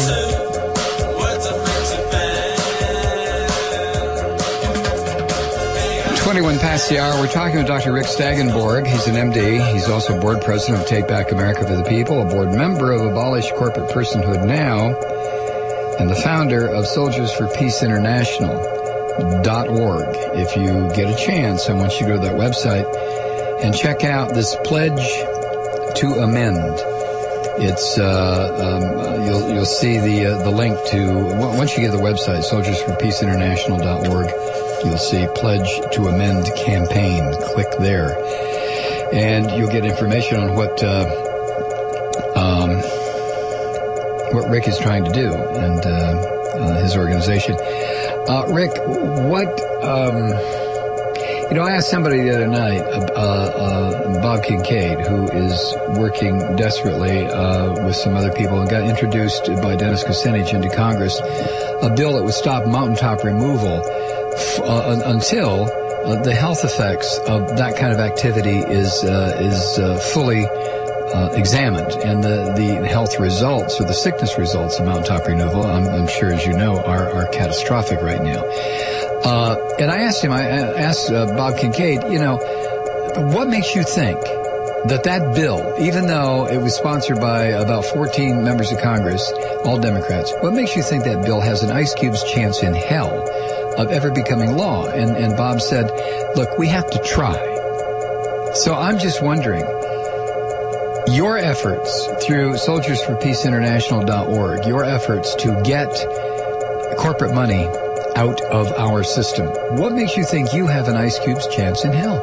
twenty-one past the hour. We're talking with Doctor Rick Stagenborg. He's an M D. He's also board president of Take Back America for the People, a board member of Abolish Corporate Personhood Now, and the founder of Soldiers for Peace International dot org. If you get a chance, I want you to go to that website and check out this pledge to amend. It's uh, um, you'll you'll see the uh, the link to, once you get the website Soldiers for Peace International dot org, you'll see Pledge to Amend campaign. Click there, and you'll get information on what uh, um, what Rick is trying to do and uh, uh, his organization. Uh, Rick, what? Um, You know, I asked somebody the other night, uh, uh, Bob Kincaid, who is working desperately uh, with some other people and got introduced by Dennis Kucinich into Congress, a bill that would stop mountaintop removal f- uh, until uh, the health effects of that kind of activity is uh, is uh, fully uh, examined, and the, the health results or the sickness results of mountaintop removal, I'm, I'm sure as you know, are, are catastrophic right now. Uh, and I asked him, I asked uh, Bob Kincaid, you know, what makes you think that that bill, even though it was sponsored by about fourteen members of Congress, all Democrats, what makes you think that bill has an ice cube's chance in hell of ever becoming law? And, and Bob said, look, we have to try. So I'm just wondering, your efforts through soldiers for peace international dot org, your efforts to get corporate money out of our system, what makes you think you have an ice cube's chance in hell?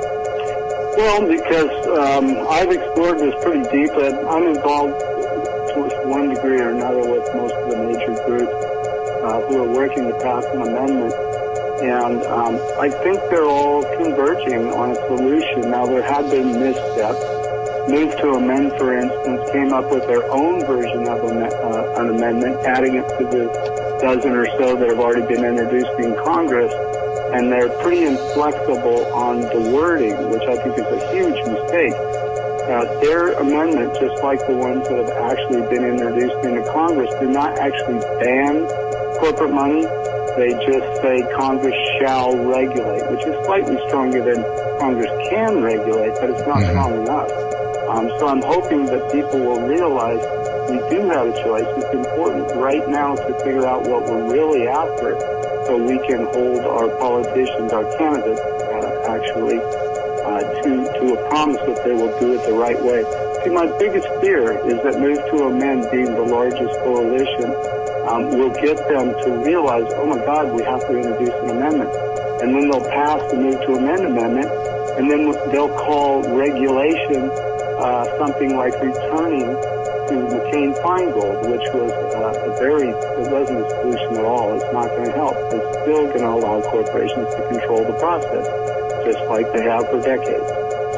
Well, because um, I've explored this pretty deep. I'm involved to one degree or another with most of the major groups uh, who are working to pass an amendment. And um, I think they're all converging on a solution. Now, there have been missteps. Move to Amend, for instance, came up with their own version of an, uh, an amendment, adding it to the dozen or so that have already been introduced in Congress. And they're pretty inflexible on the wording, which I think is a huge mistake. Uh, their amendment, just like the ones that have actually been introduced into Congress, do not actually ban corporate money. They just say Congress shall regulate, which is slightly stronger than Congress can regulate, but it's not strong enough. Um, so I'm hoping that people will realize we do have a choice. It's important right now to figure out what we're really after so we can hold our politicians, our candidates, uh, actually, uh, to, to a promise that they will do it the right way. See, my biggest fear is that Move to Amend, being the largest coalition, um, will get them to realize, oh my God, we have to introduce an amendment. And then they'll pass the Move to Amend amendment, and then they'll call regulation uh, something like returning to McCain-Feingold, which was uh, a very, it wasn't a solution at all. It's not going to help. It's still going to allow corporations to control the process, just like they have for decades.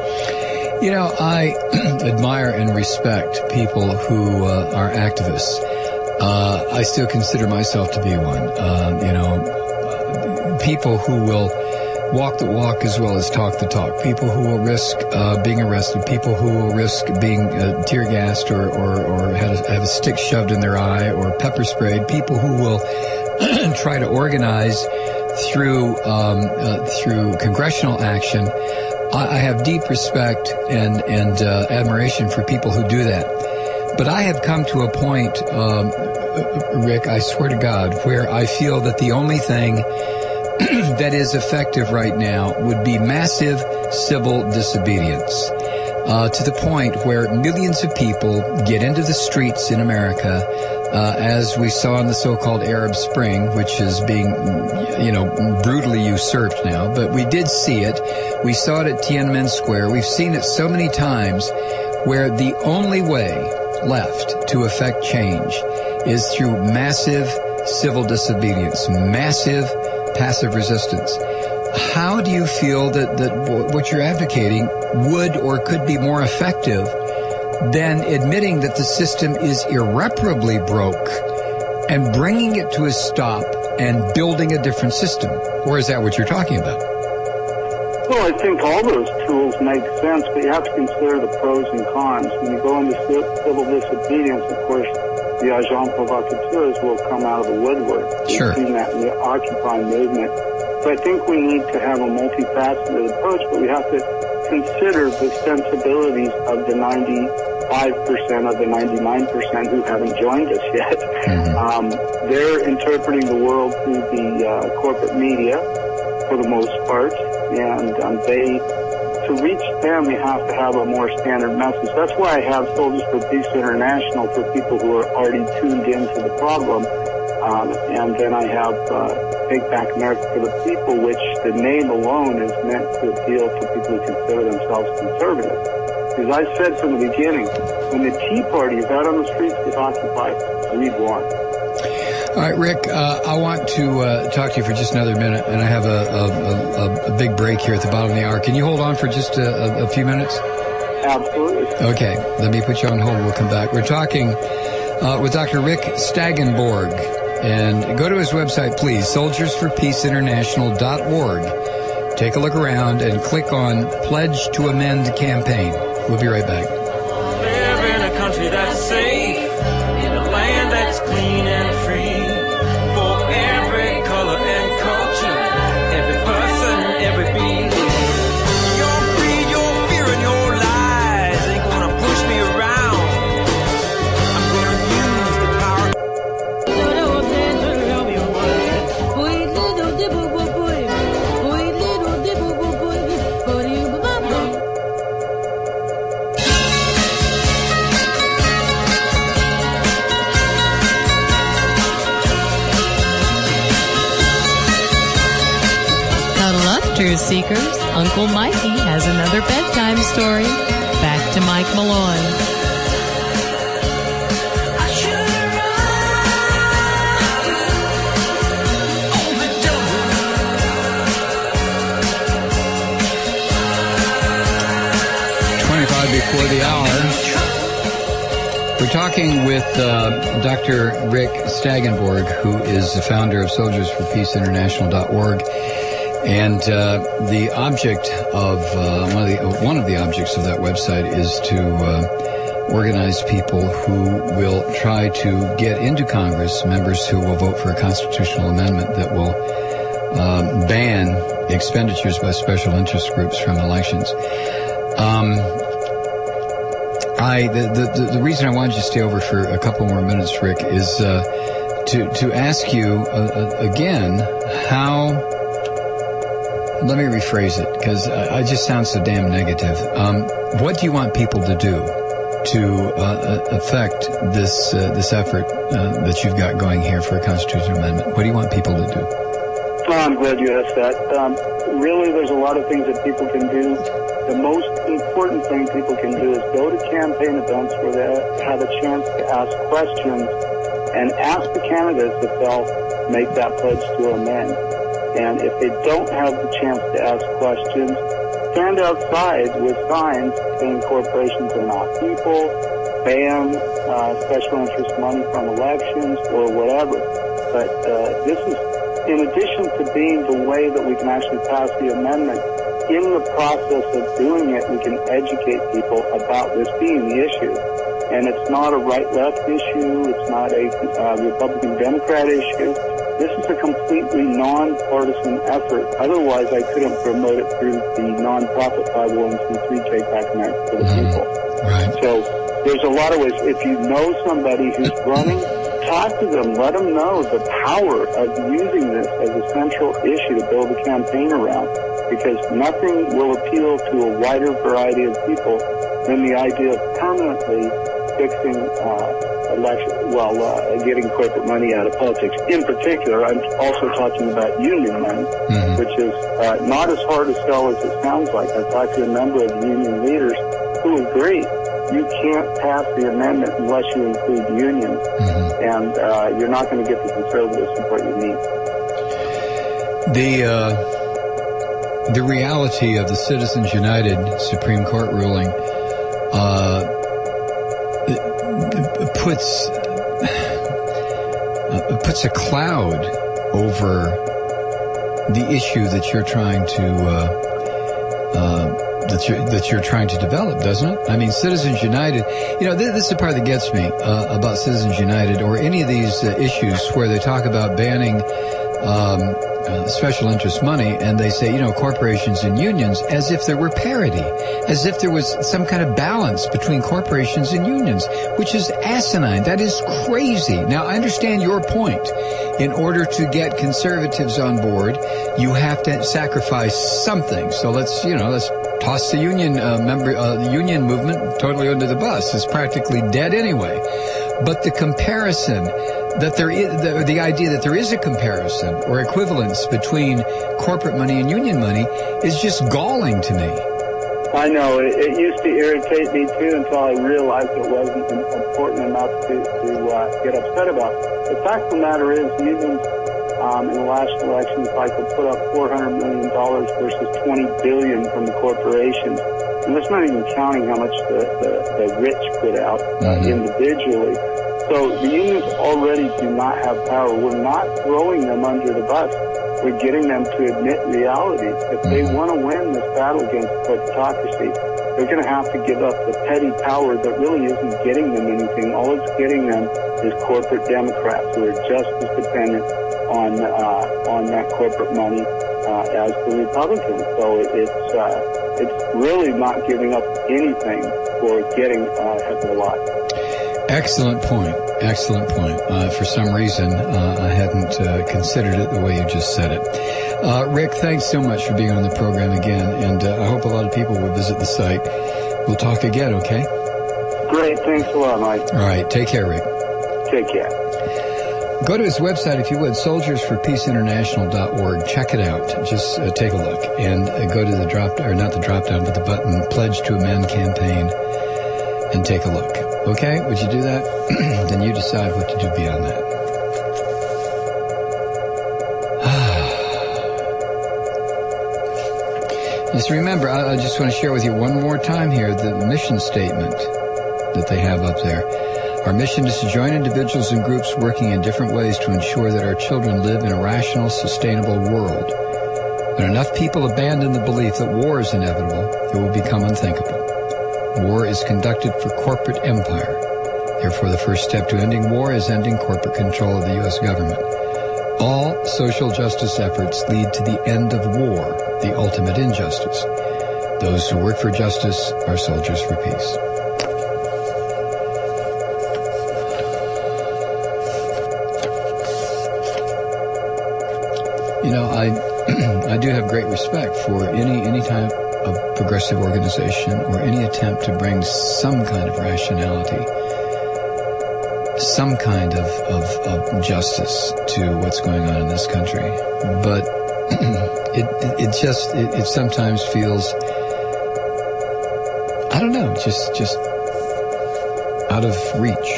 You know, I admire and respect people who uh, are activists. Uh, I still consider myself to be one. Uh, you know, people who will walk the walk as well as talk the talk. People who will risk uh, being arrested. People who will risk being uh, tear gassed or or, or have, a, have a stick shoved in their eye or pepper sprayed. People who will try to organize through um, uh, through congressional action. I, I have deep respect and and uh, admiration for people who do that. But I have come to a point, um, Rick, I swear to God, where I feel that the only thing that is effective right now would be massive civil disobedience, uh, to the point where millions of people get into the streets in America, uh, as we saw in the so-called Arab Spring, which is being, you know, brutally usurped now. But we did see it. We saw it at Tiananmen Square. We've seen it so many times where the only way left to affect change is through massive civil disobedience, massive passive resistance. How do you feel that, that what you're advocating would or could be more effective than admitting that the system is irreparably broke and bringing it to a stop and building a different system? Or is that what you're talking about? Well, I think all those tools make sense, but you have to consider the pros and cons. When you go into civil disobedience, of course, the agents provocateurs will come out of the woodwork. Sure. We've seen that in the Occupy movement. So I think we need to have a multifaceted approach, but we have to consider the sensibilities of the ninety-five percent of the ninety-nine percent who haven't joined us yet. Mm-hmm. Um, they're interpreting the world through the uh, corporate media for the most part, and um, they... to reach them, you have to have a more standard message. That's why I have Soldiers for Peace International for people who are already tuned into the problem. Um, and then I have uh, Take Back America for the People, which the name alone is meant to appeal to people who consider themselves conservative. Because I said from the beginning, when the Tea Party is out on the streets with Occupy, we've won. All right, Rick, uh, I want to uh, talk to you for just another minute, and I have a, a, a, a big break here at the bottom of the hour. Can you hold on for just a, a few minutes? Absolutely. Okay, let me put you on hold. We'll come back. We're talking uh, with Doctor Rick Stagenborg. And go to his website, please, soldiers for peace international dot org. Take a look around and click on Pledge to Amend campaign. We'll be right back. Live in a country that's safe, in a land that's clean and free, for every color and culture, every person, every being. Your greed, your fear, and your lies ain't gonna push me around. I'm gonna use the power. Truth Seekers, Uncle Mikey has another bedtime story. Back to Mike Malloy. twenty-five before the hour. We're talking with uh, Doctor Rick Stagenborg, who is the founder of soldiers for peace international dot org. And uh, the object of uh, one of the uh, one of the objects of that website is to uh, organize people who will try to get into Congress, members who will vote for a constitutional amendment that will um, ban expenditures by special interest groups from elections. Um, I the, the the reason I wanted you to stay over for a couple more minutes, Rick, is uh, to to ask you uh, again how. Let me rephrase it, because I, I just sound so damn negative. Um, what do you want people to do to uh, affect this uh, this effort uh, that you've got going here for a constitutional amendment? What do you want people to do? Oh, I'm glad you asked that. Um, really, there's a lot of things that people can do. The most important thing people can do is go to campaign events where they have a chance to ask questions and ask the candidates if they'll make that pledge to amend. And if they don't have the chance to ask questions, stand outside with signs saying corporations are not people, ban uh, special interest money from elections, or whatever. But uh, this is, in addition to being the way that we can actually pass the amendment, in the process of doing it, we can educate people about this being the issue. And it's not a right-left issue. It's not a uh, Republican-Democrat issue. This is a completely non-partisan effort. Otherwise, I couldn't promote it through the non-profit five oh one c three Take Back America for the Mm-hmm. People. Right. So there's a lot of ways. If you know somebody who's running, talk to them. Let them know the power of using this as a central issue to build a campaign around. Because nothing will appeal to a wider variety of people than the idea of permanently fixing uh, election, well, uh, getting corporate money out of politics. In particular, I'm also talking about union money, mm-hmm. which is uh, not as hard to sell as it sounds like. I've talked to a number of union leaders who agree you can't pass the amendment unless you include unions, mm-hmm. and uh, you're not going to get the conservative support you need. The uh, the reality of the Citizens United Supreme Court ruling uh, puts uh, puts a cloud over the issue that you're trying to uh, uh, that you're that you're trying to develop, doesn't it? I mean, Citizens United. You know, this, this is the part that gets me uh, about Citizens United or any of these uh, issues where they talk about banning um, uh, special interest money, and they say, you know, corporations and unions, as if there were parity, as if there was some kind of balance between corporations and unions, which is asinine. That is crazy. Now, I understand your point. In order to get conservatives on board, you have to sacrifice something. So let's, you know, let's toss the union uh, member, uh, the union movement totally under the bus. It's practically dead anyway. But the comparison that there is, the, the idea that there is a comparison or equivalence between corporate money and union money is just galling to me. I know. It, it used to irritate me, too, until I realized it wasn't important enough to to uh, get upset about. The fact of the matter is, unions um, in the last election cycle put up four hundred million dollars versus twenty billion dollars from the corporations. And that's not even counting how much the, the, the rich put out uh, mm-hmm. individually. So the unions already do not have power. We're not throwing them under the bus. We're getting them to admit reality. If they want to win this battle against corporatocracy, they're going to have to give up the petty power that really isn't getting them anything. All it's getting them is corporate Democrats who are just as dependent on uh, on that corporate money uh, as the Republicans. So it's uh, it's really not giving up anything for getting uh, a heck of a lot. Excellent point. Excellent point. Uh, for some reason, uh, I hadn't uh, considered it the way you just said it. Uh, Rick, thanks so much for being on the program again, and uh, I hope a lot of people will visit the site. We'll talk again, okay? Great. Thanks a lot, Mike. All right. Take care, Rick. Take care. Go to his website, if you would, soldiers for peace international dot org. Check it out. Just uh, take a look. And uh, go to the drop, or not the drop down, but the button, Pledge to Amend campaign, and take a look. Okay? Would you do that? Then you decide what to do beyond that. Just remember, I, I just want to share with you one more time here the mission statement that they have up there. Our mission is to join individuals and groups working in different ways to ensure that our children live in a rational, sustainable world. When enough people abandon the belief that war is inevitable, it will become unthinkable. War is conducted for corporate empire. Therefore, the first step to ending war is ending corporate control of the U S government. All social justice efforts lead to the end of war, the ultimate injustice. Those who work for justice are soldiers for peace. You know, I I do have great respect for any any type of progressive organization or any attempt to bring some kind of rationality, some kind of, of, of justice to what's going on in this country. But it, it it just it, it sometimes feels, I don't know, just just out of reach.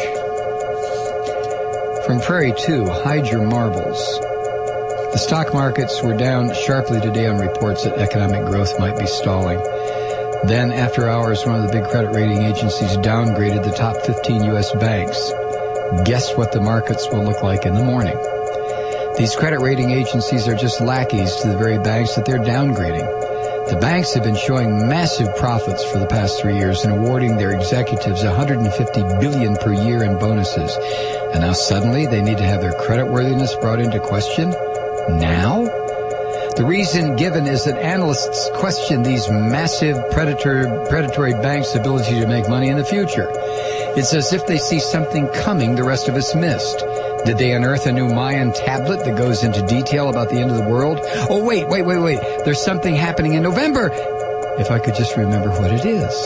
From Prairie two, hide your marbles. The stock markets were down sharply today on reports that economic growth might be stalling. Then, after hours, one of the big credit rating agencies downgraded the top fifteen U S banks. Guess what the markets will look like in the morning? These credit rating agencies are just lackeys to the very banks that they're downgrading. The banks have been showing massive profits for the past three years and awarding their executives one hundred fifty billion dollars per year in bonuses. And now suddenly they need to have their creditworthiness brought into question? Now? The reason given is that analysts question these massive predator, predatory banks' ability to make money in the future. It's as if they see something coming the rest of us missed. Did they unearth a new Mayan tablet that goes into detail about the end of the world? Oh, wait, wait, wait, wait. There's something happening in November. If I could just remember what it is.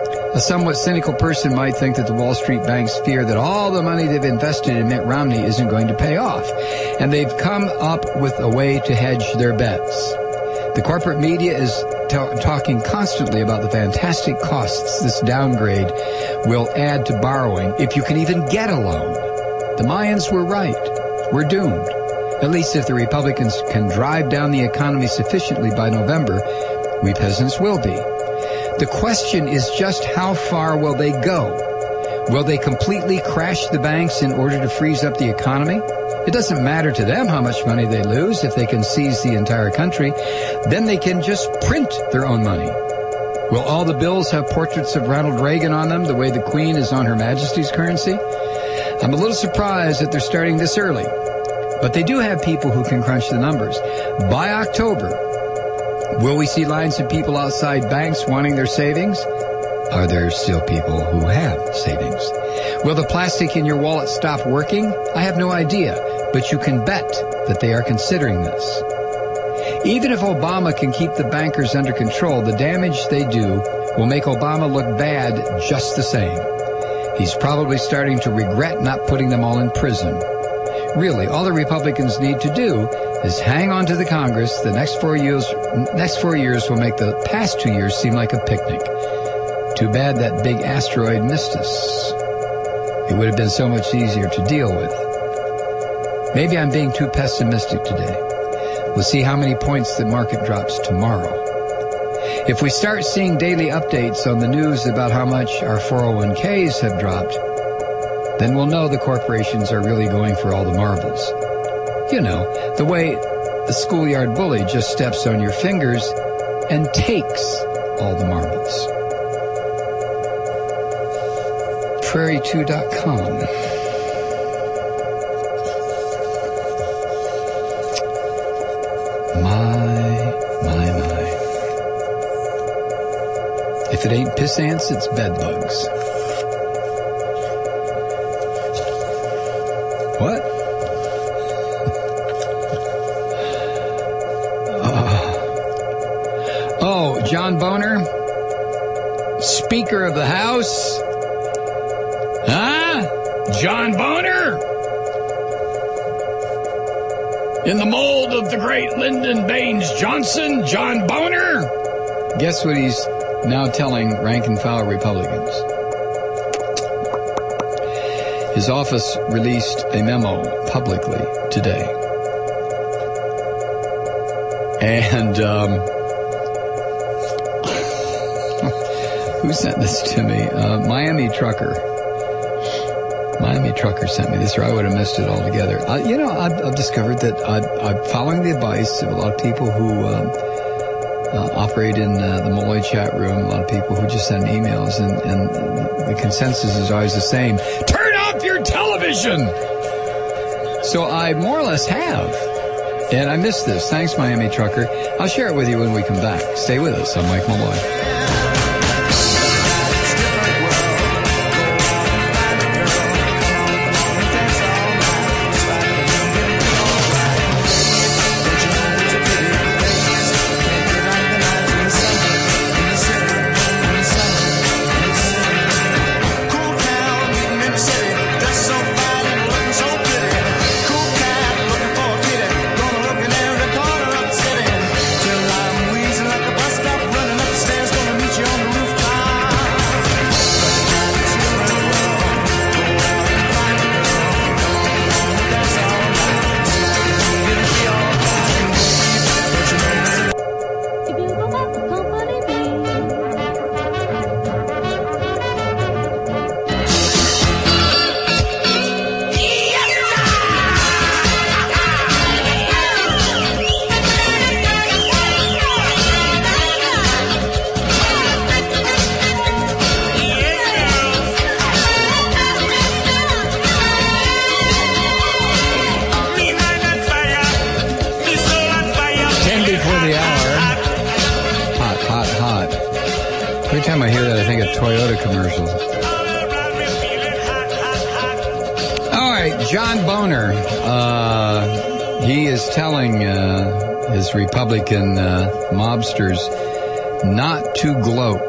A somewhat cynical person might think that the Wall Street banks fear that all the money they've invested in Mitt Romney isn't going to pay off, and they've come up with a way to hedge their bets. The corporate media is t- talking constantly about the fantastic costs this downgrade will add to borrowing if you can even get a loan. The Mayans were right. We're doomed. At least if the Republicans can drive down the economy sufficiently by November, we peasants will be. The question is just how far will they go? Will they completely crash the banks in order to freeze up the economy? It doesn't matter to them how much money they lose if they can seize the entire country. Then they can just print their own money. Will all the bills have portraits of Ronald Reagan on them the way the Queen is on Her Majesty's currency? I'm a little surprised that they're starting this early. But they do have people who can crunch the numbers. By October, will we see lines of people outside banks wanting their savings? Are there still people who have savings? Will the plastic in your wallet stop working? I have no idea, but you can bet that they are considering this. Even if Obama can keep the bankers under control, the damage they do will make Obama look bad just the same. He's probably starting to regret not putting them all in prison. Really, all the Republicans need to do is hang on to the Congress. The next four years, next four years will make the past two years seem like a picnic. Too bad that big asteroid missed us. It would have been so much easier to deal with. Maybe I'm being too pessimistic today. We'll see how many points the market drops tomorrow. If we start seeing daily updates on the news about how much our four oh one k's have dropped, then we'll know the corporations are really going for all the marbles. You know, the way the schoolyard bully just steps on your fingers and takes all the marbles. prairie two dot com. My, my, my. If it ain't piss ants, it's bed bugs. What? uh, oh, John Boner, Speaker of the House. Huh? John Boner? In the mold of the great Lyndon Baines Johnson, John Boner? Guess what he's now telling rank and file Republicans? His office released a memo publicly today. And, um, who sent this to me? Uh, Miami Trucker. Miami Trucker sent me this, or I would have missed it altogether. Uh, you know, I've, I've discovered that I, I'm following the advice of a lot of people who um, uh, operate in uh, the Molloy chat room, a lot of people who just send emails, and, and the consensus is always the same. Turn off your television! So I more or less have. And I missed this. Thanks, Miami Trucker. I'll share it with you when we come back. Stay with us. I'm Mike Molloy. Republican uh, mobsters not to gloat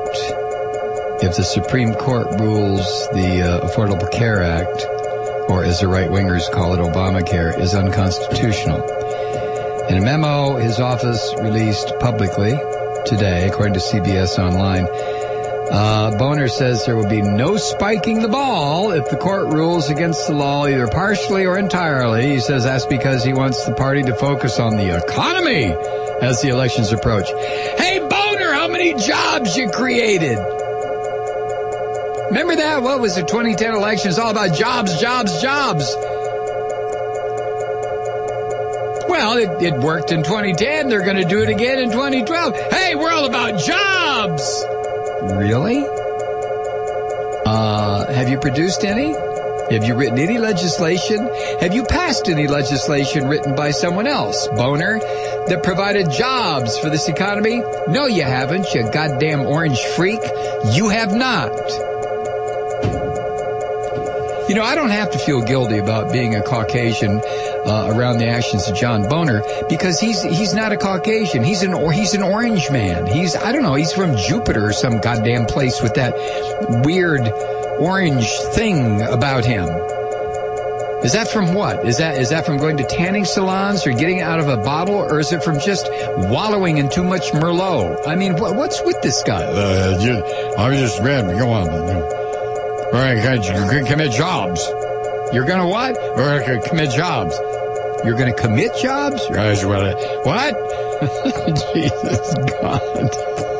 if the Supreme Court rules the uh, Affordable Care Act, or as the right-wingers call it, Obamacare, is unconstitutional. In a memo his office released publicly today, according to C B S Online, uh, Boner says there will be no spiking the ball if the court rules against the law either partially or entirely. He says that's because he wants the party to focus on the economy as the elections approach. Hey, Boner, how many jobs you created? Remember that? What was the twenty ten elections all about? Jobs, jobs, jobs. Well, it, it worked in twenty ten. They're going to do it again in twenty twelve. Hey, we're all about jobs. Really? Uh, have you produced any? Have you written any legislation? Have you passed any legislation written by someone else, Boner, that provided jobs for this economy? No, you haven't, you goddamn orange freak. You have not. You know, I don't have to feel guilty about being a Caucasian uh, around the actions of John Boner, because he's he's not a Caucasian. He's an or he's an orange man. He's I don't know. He's from Jupiter or some goddamn place with that weird orange thing about him. Is that from what? Is that is that from going to tanning salons or getting out of a bottle, or is it from just wallowing in too much Merlot? I mean, what, what's with this guy? Uh, you, I was just read. Go on. We're going to commit jobs. You're going to what? We're going to commit jobs. You're going to commit jobs? What? Jesus God.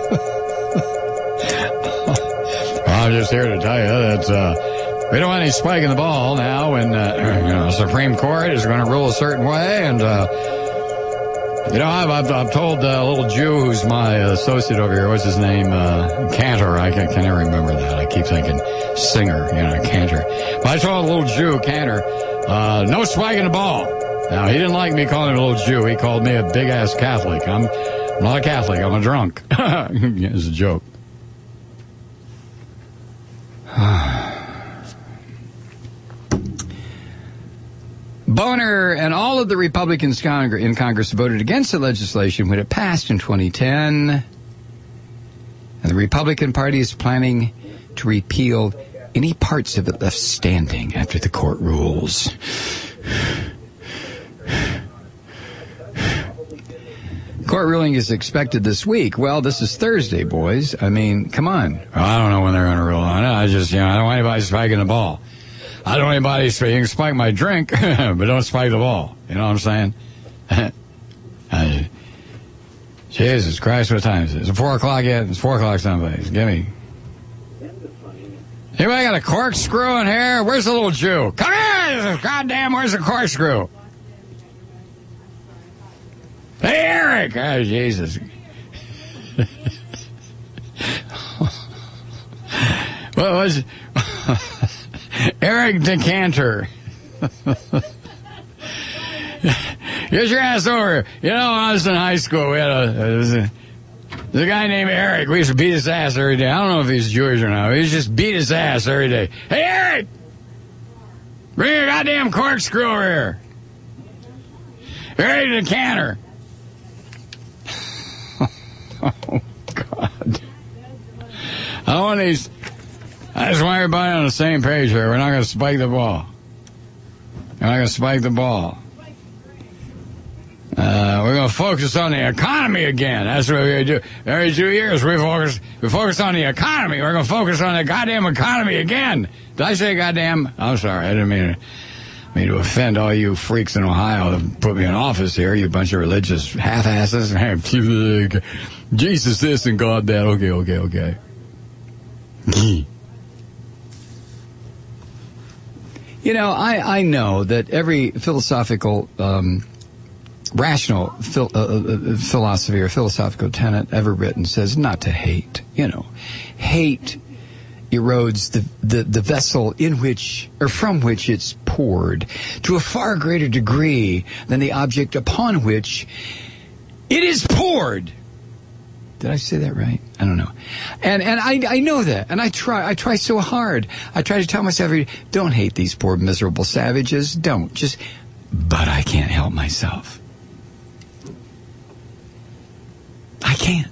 I'm just here to tell you that uh, we don't want any spike in the ball now when uh, you know, the Supreme Court is going to rule a certain way. And, uh, you know, I've, I've, I've told a uh, little Jew who's my associate over here, what's his name? Uh, Cantor. I can, can never remember that. I keep thinking Singer, you know, Cantor. But I told a little Jew, Cantor, uh, no spike in the ball. Now, he didn't like me calling him a little Jew. He called me a big-ass Catholic. I'm, I'm not a Catholic. I'm a drunk. It's a joke. Boner and all of the Republicans in Congress voted against the legislation when it passed in twenty ten. And the Republican Party is planning to repeal any parts of it left standing after the court rules. Court ruling is expected this week. Well, this is Thursday, boys. I mean, come on. I don't know when they're going to rule on it. I just, you know, I don't want anybody spiking the ball. I don't want anybody spiking. You can spike my drink, but don't spike the ball. You know what I'm saying? I, Jesus Christ, what time is it? Is it four o'clock yet? It's four o'clock someplace. Give me. Anybody got a corkscrew in here? Where's the little Jew? Come here! Goddamn, where's the corkscrew? Hey, Eric! Oh, Jesus. What was Eric Decanter? Get your ass over. You know, when I was in high school, we had a, there's a, there's a guy named Eric. We used to beat his ass every day. I don't know if he's Jewish or not. We used to just beat his ass every day. Hey, Eric! Bring your goddamn corkscrew over here. Eric Decanter. Oh, God. I want these. I just want everybody on the same page here. We're not going to spike the ball. We're not going to spike the ball. Uh, we're going to focus on the economy again. That's what we're going to do. Every two years, we focus, we focus on the economy. We're going to focus on the goddamn economy again. Did I say goddamn? I'm sorry. I didn't mean to, mean to offend all you freaks in Ohio that put me in office here, you bunch of religious half-asses. Jesus this and God that. Okay, okay, okay. You know, I, I know that every philosophical, um, rational phil, uh, uh, philosophy or philosophical tenet ever written says not to hate. You know, hate erodes the, the, the vessel in which, or from which it's poured to a far greater degree than the object upon which it is poured. Did I say that right? I don't know. And and I I know that. And I try I try so hard. I try to tell myself, don't hate these poor miserable savages. Don't. Just, but I can't help myself. I can't.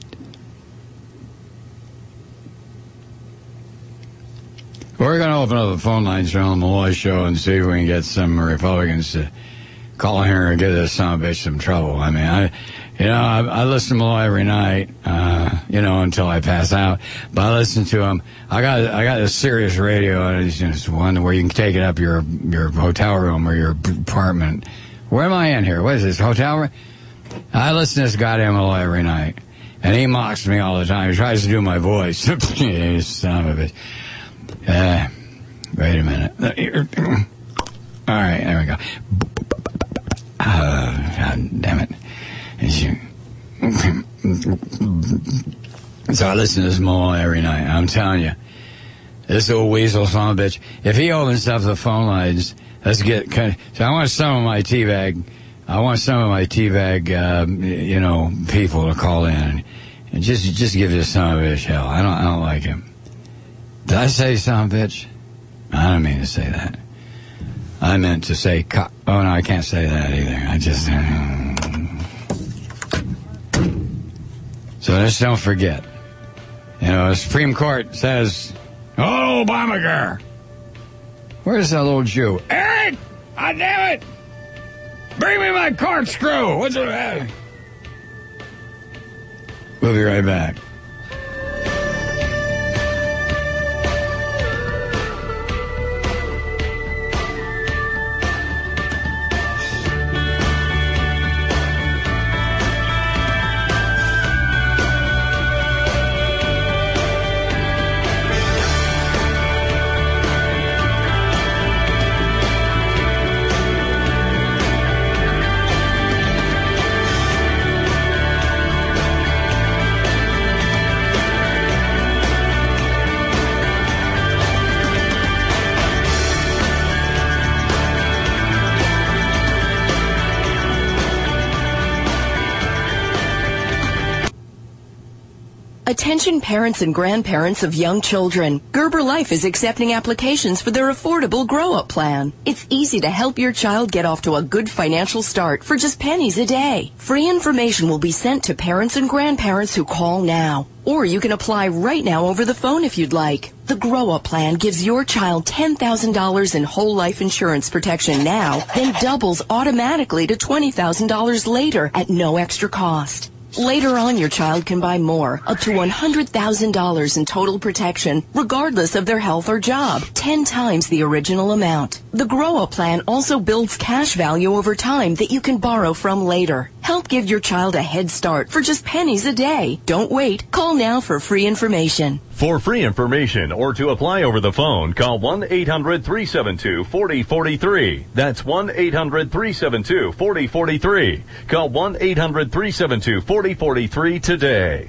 We're going to open up the phone lines here on the Malloy Show and see if we can get some Republicans to call in here and get this son of a bitch some trouble. I mean, I... You know, I, I listen to Malloy every night, uh, you know, until I pass out. But I listen to him. I got I got a Sirius radio, and it's just one where you can take it up your your hotel room or your apartment. Where am I in here? What is this, hotel room? I listen to this goddamn Malloy every night. And he mocks me all the time. He tries to do my voice. Son of a bitch. Uh, wait a minute. All right, there we go. Uh, God damn it. So I listen to this Malloy every night. I'm telling you, this little weasel son of a bitch. If he opens up the phone lines, let's get. So I want some of my teabag. I want some of my teabag, uh, you know, people to call in and just just give this son of a bitch hell. I don't I don't like him. Did I say son of a bitch? I don't mean to say that. I meant to say co- oh no, I can't say that either. I just. Uh, So just don't forget. You know, the Supreme Court says, oh, Obamacare. Where's that little Jew? Eric! God damn it! Bring me my corkscrew! What's it about? We'll be right back. Attention parents and grandparents of young children. Gerber Life is accepting applications for their affordable grow-up plan. It's easy to help your child get off to a good financial start for just pennies a day. Free information will be sent to parents and grandparents who call now. Or you can apply right now over the phone if you'd like. The Grow-Up Plan gives your child ten thousand dollars in whole life insurance protection now, then doubles automatically to twenty thousand dollars later at no extra cost. Later on, your child can buy more, up to one hundred thousand dollars in total protection, regardless of their health or job, ten times the original amount. The Grow-Up Plan also builds cash value over time that you can borrow from later. Help give your child a head start for just pennies a day. Don't wait. Call now for free information. For free information or to apply over the phone, call one eight hundred three seven two four zero four three. That's one eight hundred three seven two four zero four three. Call one eight hundred three seven two four zero four three today.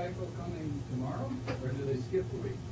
Geico coming tomorrow, or do they skip a week?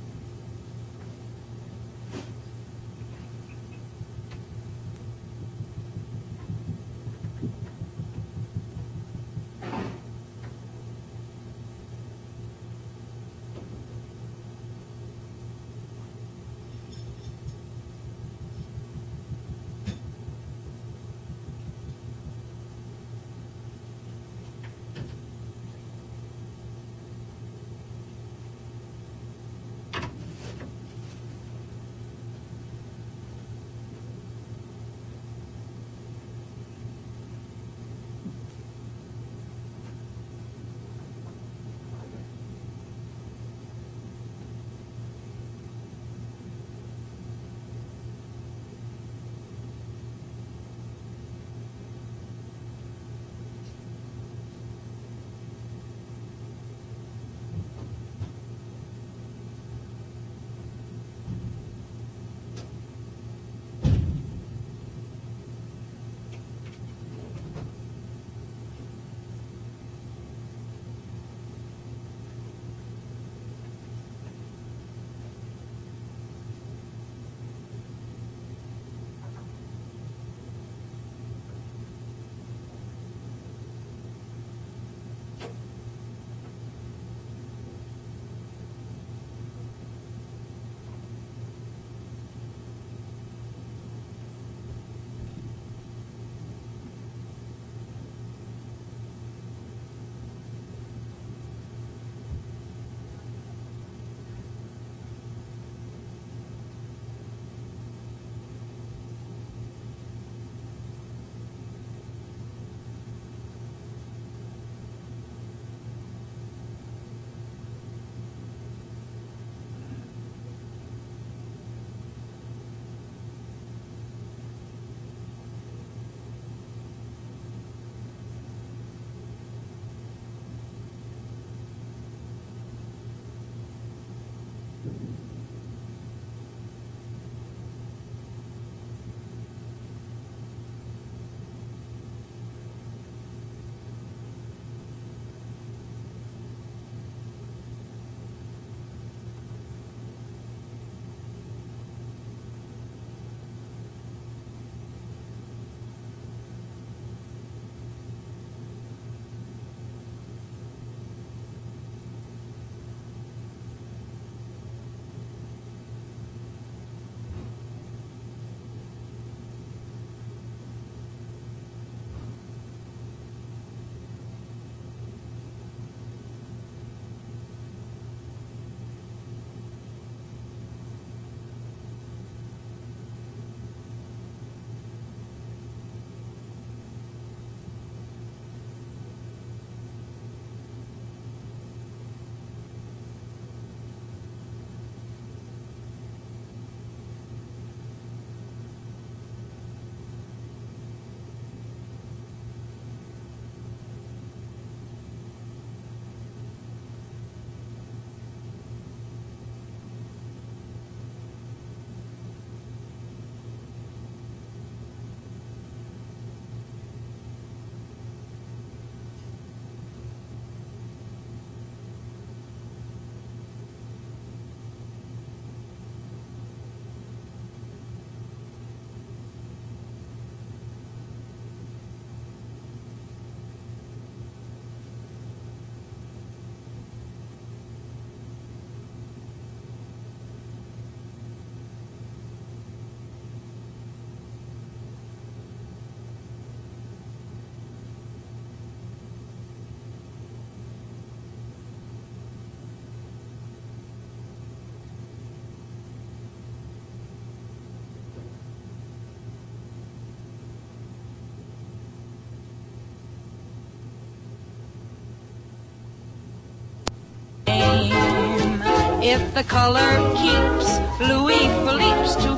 If the color keeps Louis Philippe's to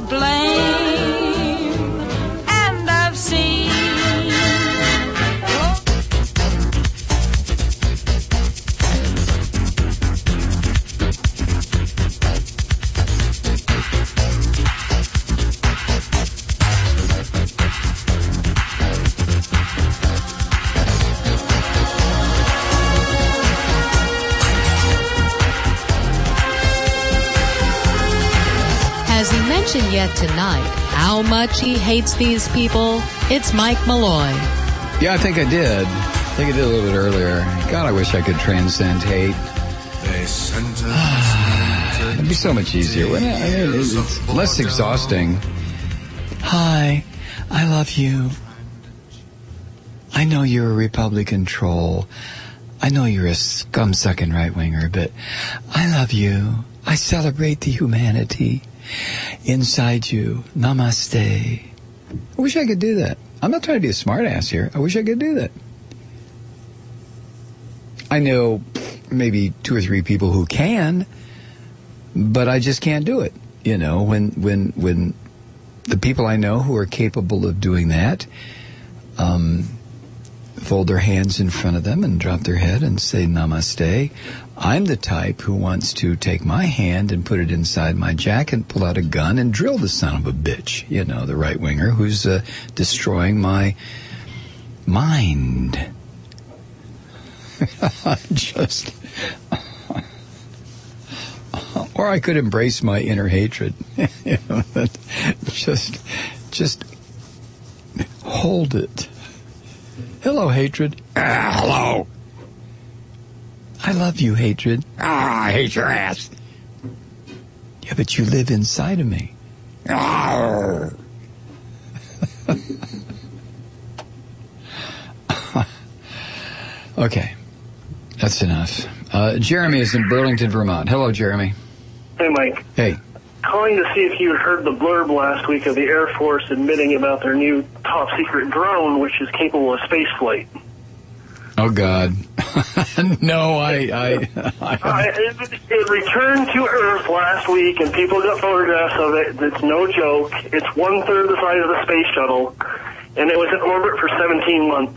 blame, and I've seen Has he mentioned yet tonight how much he hates these people? It's Mike Malloy. Yeah, I think I did. I think I did a little bit earlier. God, I wish I could transcend hate. They sent us It'd be so much easier, wouldn't it? I mean, it's it's less exhausting. Hi, I love you. I know you're a Republican troll. I know you're a scum-sucking right-winger, but I love you. I celebrate the humanity inside you. Namaste. I wish I could do that. I'm not trying to be a smart-ass here. I wish I could do that. I know maybe two or three people who can, but I just can't do it. You know, when when when the people I know who are capable of doing that um, fold their hands in front of them and drop their head and say namaste, I'm the type who wants to take my hand and put it inside my jacket, pull out a gun, and drill the son of a bitch. You know, the right-winger who's uh, destroying my mind. Just... Or I could embrace my inner hatred. You know, just, just hold it. Hello, hatred. Ah, hello. I love you, hatred. Ah, I hate your ass. Yeah, but you live inside of me. Ah. Okay, that's enough. Uh, Jeremy is in Burlington, Vermont. Hello, Jeremy. Hey, Mike. Hey. Calling to see if you heard the blurb last week of the Air Force admitting about their new top-secret drone, which is capable of space flight. Oh, God. No, I... I, I uh, it, it returned to Earth last week, and people got photographs of it. It's no joke. It's one-third the size of the space shuttle, and it was in orbit for seventeen months.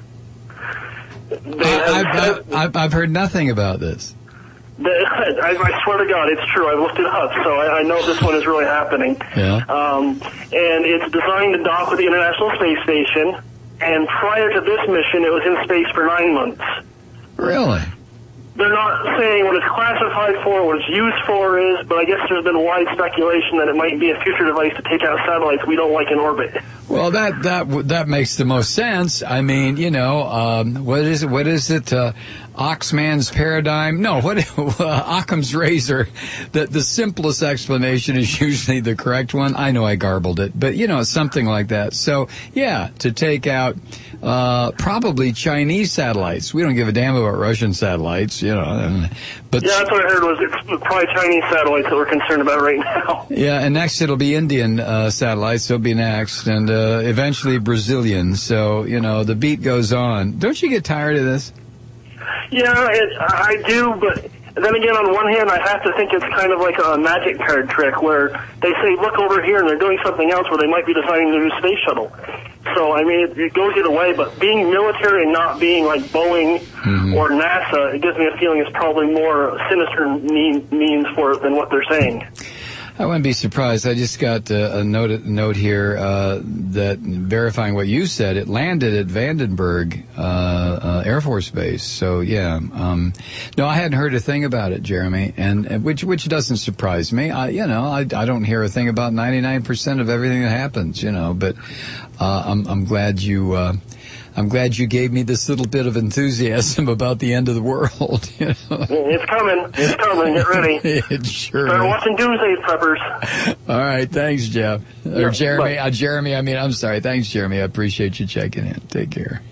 They I, I've, I've, I've, I've heard nothing about this. The, I, I swear to God, it's true. I looked it up, so I, I know this one is really happening. Yeah. Um, and it's designed to dock with the International Space Station, and prior to this mission, it was in space for nine months. Really? They're not saying what it's classified for, what it's used for is, but I guess there's been wide speculation that it might be a future device to take out satellites we don't like in orbit. Well, that that that makes the most sense. I mean, you know, um, what is it? What is it? Uh, Oxman's paradigm? No, what? Uh, Occam's razor. The the simplest explanation is usually the correct one. I know I garbled it, but you know, something like that. So, yeah, to take out uh, probably Chinese satellites. We don't give a damn about Russian satellites, you know. But yeah, that's what I heard. Was it's probably Chinese satellites that we're concerned about right now. Yeah, and next it'll be Indian uh, satellites. They'll be next, and uh, eventually Brazilian. So, you know, the beat goes on. Don't you get tired of this? Yeah, it, I do, but then again, on one hand, I have to think it's kind of like a magic card trick where they say, look over here, and they're doing something else where they might be designing the new space shuttle. So, I mean, it, it goes either way, but being military and not being like Boeing mm-hmm. or NASA, it gives me a feeling it's probably more sinister mean, means for it than what they're saying. I wouldn't be surprised. I just got a, a note, a note here uh, that verifying what you said. It landed at Vandenberg uh, uh, Air Force Base. So yeah, um, no, I hadn't heard a thing about it, Jeremy, and, and which which doesn't surprise me. I, you know, I, I don't hear a thing about ninety-nine percent of everything that happens. You know, but uh, I'm I'm glad you. Uh, I'm glad you gave me this little bit of enthusiasm about the end of the world. You know? It's coming. It's coming. Get ready. It sure Start is. watching Doomsday Preppers. All right. Thanks, Jeff. Yeah, or Jeremy. bye. Uh, Jeremy, I mean, I'm sorry. Thanks, Jeremy. I appreciate you checking in. Take care.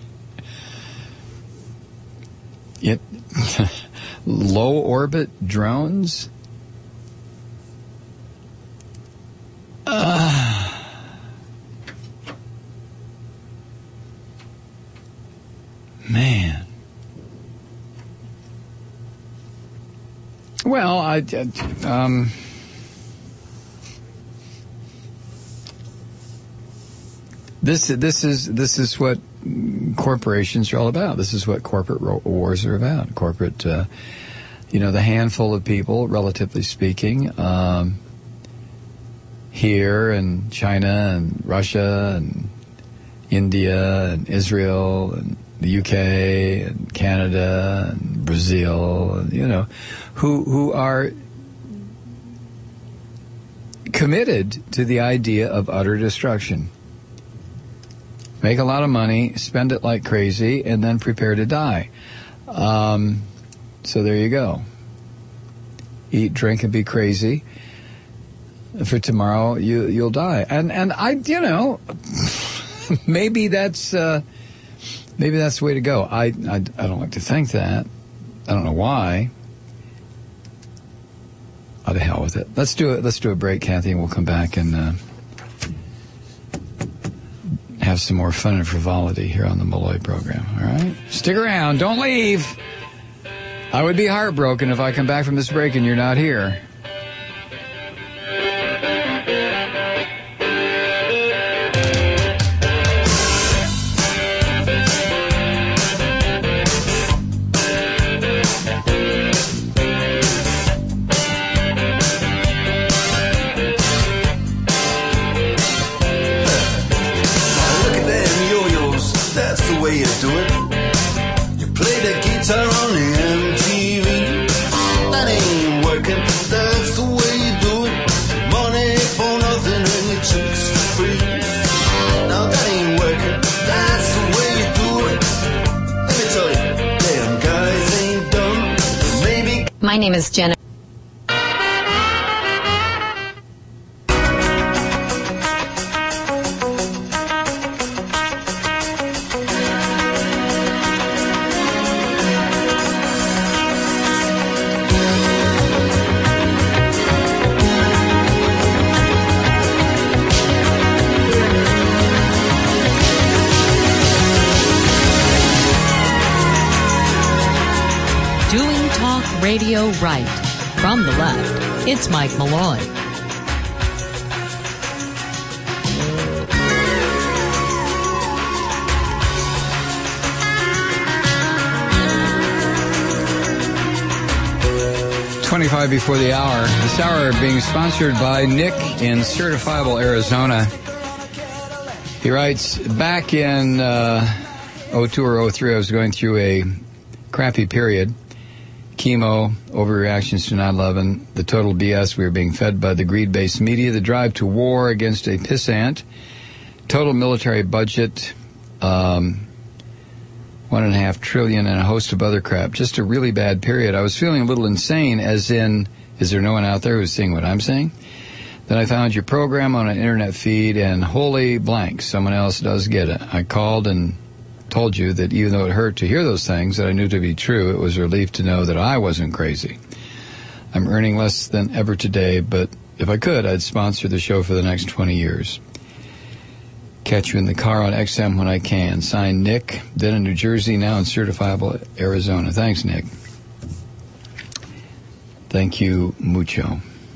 Yep. Low orbit drones? Uh, Man. Well, I, um, this, this is, this is what corporations are all about. This is what corporate wars are about. Corporate, uh, you know, the handful of people, relatively speaking, um, here and China and Russia and India and Israel and the U K and Canada and Brazil, and, you know, who who are committed to the idea of utter destruction. Make a lot of money, spend it like crazy, and then prepare to die. Um, so there you go. Eat, drink, and be crazy. For tomorrow, you, you'll die. And and I, you know, maybe that's uh, maybe that's the way to go. I, I I don't like to think that. I don't know why. Oh, to hell with it. Let's do it. Let's do a break, Kathy, and we'll come back and uh, have some more fun and frivolity here on the Malloy program. All right, stick around. Don't leave. I would be heartbroken if I come back from this break and you're not here. My name is Jenna. Radio right. From the left, it's Mike Malloy. twenty-five before the hour. This hour being sponsored by Nick in Certifiable, Arizona. He writes, back in uh, oh two or oh three, I was going through a crappy period. Chemo, overreactions to nine eleven, the total B S we were being fed by the greed-based media, the drive to war against a pissant, total military budget, um, one and a half trillion, and a host of other crap. Just a really bad period. I was feeling a little insane, as in, is there no one out there who's seeing what I'm seeing? Then I found your program on an internet feed, and holy blank, someone else does get it. I called and told you that even though it hurt to hear those things that I knew to be true, it was a relief to know that I wasn't crazy. I'm earning less than ever today, but if I could, I'd sponsor the show for the next twenty years. Catch you in the car on X M when I can. Signed, Nick, then in New Jersey, now in Certifiable, Arizona. Thanks, Nick. Thank you, mucho.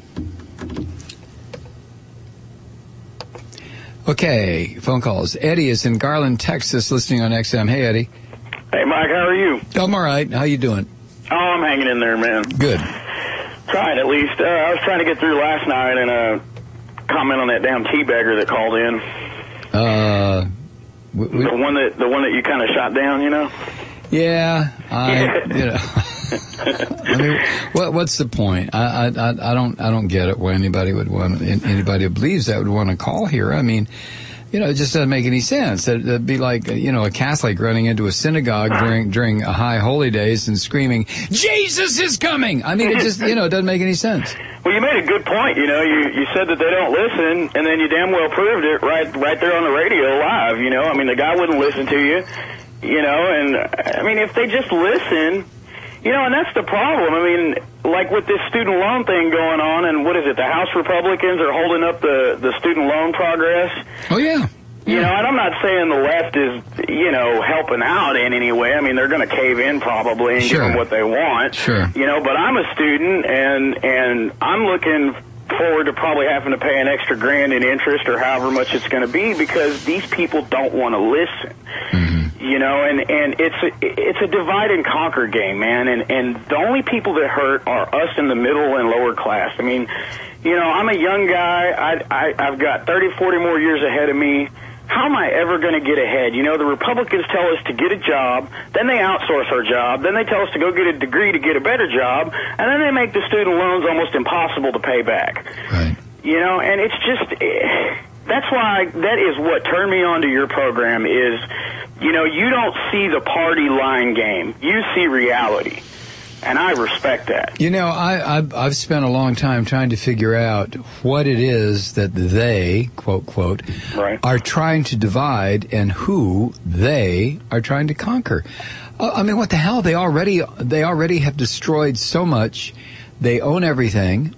Okay, phone calls. Eddie is in Garland, Texas, listening on X M. Hey, Eddie. Hey, Mike, how are you? I'm all right. How you doing? Oh, I'm hanging in there, man. Good. Trying, at least. Uh, I was trying to get through last night and uh, comment on that damn teabagger that called in. Uh, we, we, the one that the one that you kind of shot down, you know? Yeah, I, you know. I mean, what, what's the point? I, I, I don't, I don't get it. Why anybody would want, anybody who believes that would want to call here. I mean, you know, it just doesn't make any sense. It, it'd be like, you know, a Catholic running into a synagogue during during a high holy days and screaming, "Jesus is coming!" I mean, it just, you know, it doesn't make any sense. Well, you made a good point. You know, you you said that they don't listen, and then you damn well proved it right right there on the radio live. You know, I mean, the guy wouldn't listen to you. You know, and I mean, if they just listen. You know, and that's the problem. I mean, like with this student loan thing going on, and what is it, the House Republicans are holding up the, the student loan progress. Oh, yeah. yeah. You know, and I'm not saying the left is, you know, helping out in any way. I mean, they're going to cave in probably and sure. give them what they want. Sure. You know, but I'm a student, and and I'm looking forward to probably having to pay an extra grand in interest or however much it's going to be because these people don't want to listen. Mm-hmm. You know, and, and it's a, it's a divide and conquer game, man. And, and the only people that hurt are us in the middle and lower class. I mean, you know, I'm a young guy. I, I, I've got thirty, forty more years ahead of me. How am I ever going to get ahead? You know, the Republicans tell us to get a job, then they outsource our job, then they tell us to go get a degree to get a better job, and then they make the student loans almost impossible to pay back. Right. You know, and it's just, that's why, that is what turned me on to your program is, you know, you don't see the party line game. You see reality. And I respect that. You know, I, I've, I've spent a long time trying to figure out what it is that they, quote, quote, right. are trying to divide and who they are trying to conquer. Uh, I mean, what the hell? They already, they already have destroyed so much. They own everything.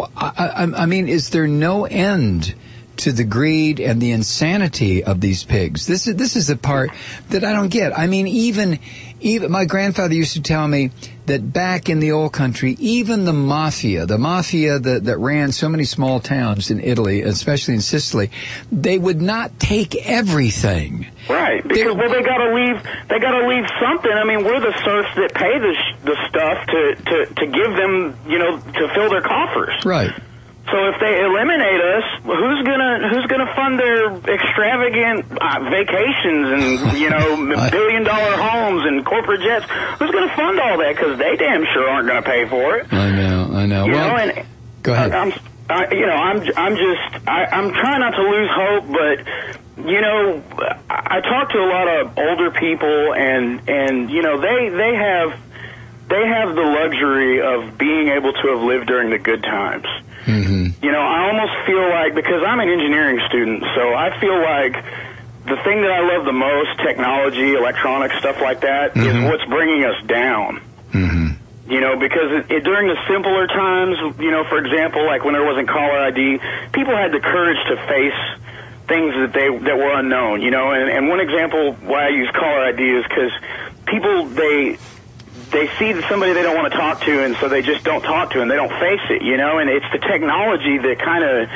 I, I, I mean, is there no end to the greed and the insanity of these pigs? This is this is the part that I don't get. I mean, even even my grandfather used to tell me that back in the old country, even the mafia, the mafia that, that ran so many small towns in Italy, especially in Sicily, they would not take everything. Right, because well, they got to leave. They got to leave something. I mean, we're the serfs that pay the sh- the stuff to, to to give them, you know, to fill their coffers. Right. So if they eliminate us, who's gonna who's gonna fund their extravagant uh, vacations and you know billion dollar homes and corporate jets? Who's gonna fund all that? Because they damn sure aren't gonna pay for it. I know, I know. You well, know, and go ahead. I, I'm, I, you know, I'm I'm just I, I'm trying not to lose hope, but you know, I talk to a lot of older people, and and you know they they have they have the luxury of being able to have lived during the good times. Mm-hmm. You know, I almost feel like, because I'm an engineering student, so I feel like the thing that I love the most, technology, electronics, stuff like that, mm-hmm. is what's bringing us down. Mm-hmm. You know, because it, it, during the simpler times, you know, for example, like when there wasn't caller I D, people had the courage to face things that they that were unknown, you know, and, and one example why I use caller I D is because people, they... they see somebody they don't want to talk to, and so they just don't talk to, and they don't face it, you know. And it's the technology that kind of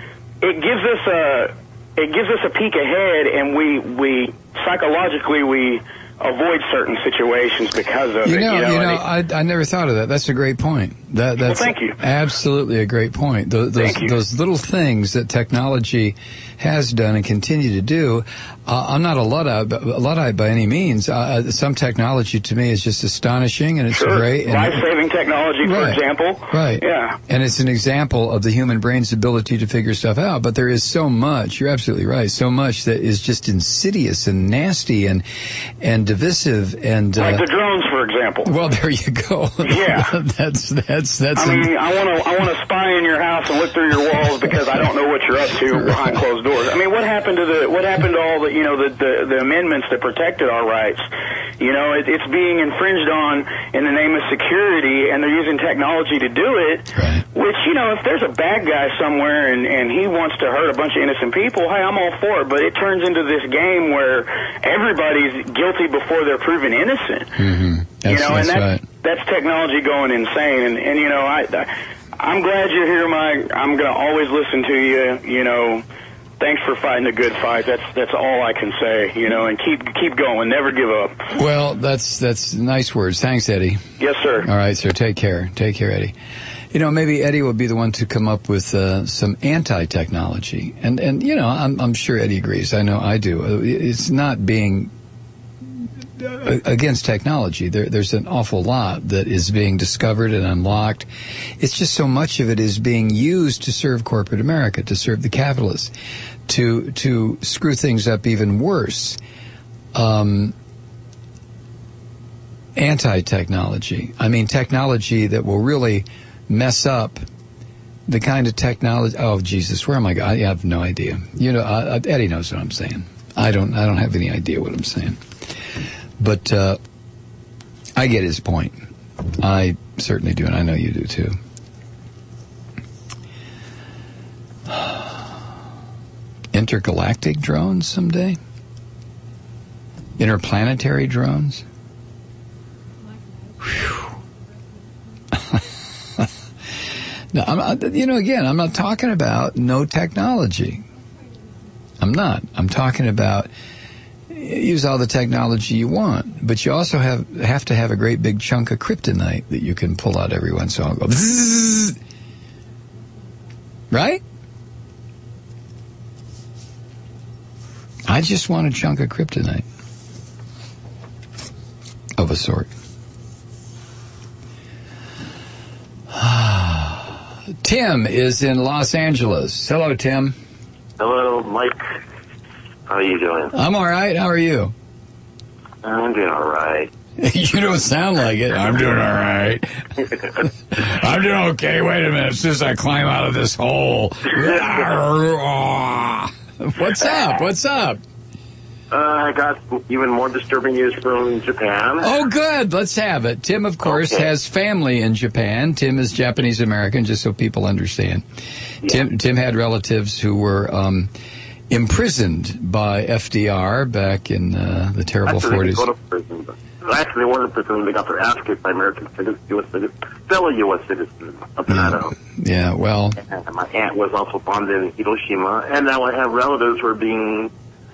it gives us a it gives us a peek ahead, and we we psychologically we avoid certain situations because of you know, it. You know, you know, it, I I never thought of that. That's a great point. That that's well, thank you. Absolutely a great point. Those those, thank you. those little things that technology has done and continue to do. Uh, I'm not a Luddite, a Luddite by any means. Uh, some technology to me is just astonishing, and it's sure. great. Life-saving technology, for right. example. Right. Yeah. And it's an example of the human brain's ability to figure stuff out. But there is so much, you're absolutely right, so much that is just insidious and nasty and and divisive. And like uh, the drones, for example. Well, there you go. Yeah. that's, that's, that's. I mean, I want to I want to spy in your house and look through your walls because I don't know what you're up to behind closed doors. I mean, what happened to the what happened to all the you know the the, the amendments that protected our rights? You know, it, it's being infringed on in the name of security, and they're using technology to do it. Right. Which, you know, if there's a bad guy somewhere and and he wants to hurt a bunch of innocent people, hey, I'm all for it. But it turns into this game where everybody's guilty before they're proven innocent. Mm-hmm. That's, you know, that's and that's right. that's technology going insane. And and you know, I. I I'm glad you're here, Mike. I'm going to always listen to you. You know, thanks for fighting a good fight. That's that's all I can say. You know, and keep keep going. Never give up. Well, that's that's nice words. Thanks, Eddie. Yes, sir. All right, sir. Take care. Take care, Eddie. You know, maybe Eddie will be the one to come up with uh, some anti-technology, and and you know, I'm I'm sure Eddie agrees. I know I do. It's not being against technology. There, there's an awful lot that is being discovered and unlocked. It's just so much of it is being used to serve corporate America, to serve the capitalists, to to screw things up even worse. Um, anti-technology. I mean, technology that will really mess up the kind of technology. Oh, Jesus, where am I going? I have no idea. You know, uh, Eddie knows what I'm saying. I don't. I don't have any idea what I'm saying. But uh, I get his point. I certainly do, and I know you do too. Intergalactic drones someday? Interplanetary drones? No, I'm not, you know, again, I'm not talking about no technology. I'm not. I'm talking about use all the technology you want, but you also have have to have a great big chunk of kryptonite that you can pull out every once in a while. Go bzzz, right? I just want a chunk of kryptonite of a sort. Tim is in Los Angeles. Hello, Tim. Hello, Mike. How are you doing? I'm all right. How are you? I'm doing all right. You don't sound like it. I'm doing all right. I'm doing okay. Wait a minute. As soon as I climb out of this hole. What's up? What's up? Uh, I got even more disturbing news from Japan. Oh, good. Let's have it. Tim, of course, okay. has family in Japan. Tim is Japanese-American, just so people understand. Yeah. Tim Tim had relatives who were um, imprisoned by F D R back in uh, the terrible Actually, forties. They go to prison, but actually, they weren't in prison. They got their ass kicked by American citizens, U S citizens, fellow U S citizens up in Idaho. Yeah, well. And my aunt was also bombed in Hiroshima, and now I have relatives who are being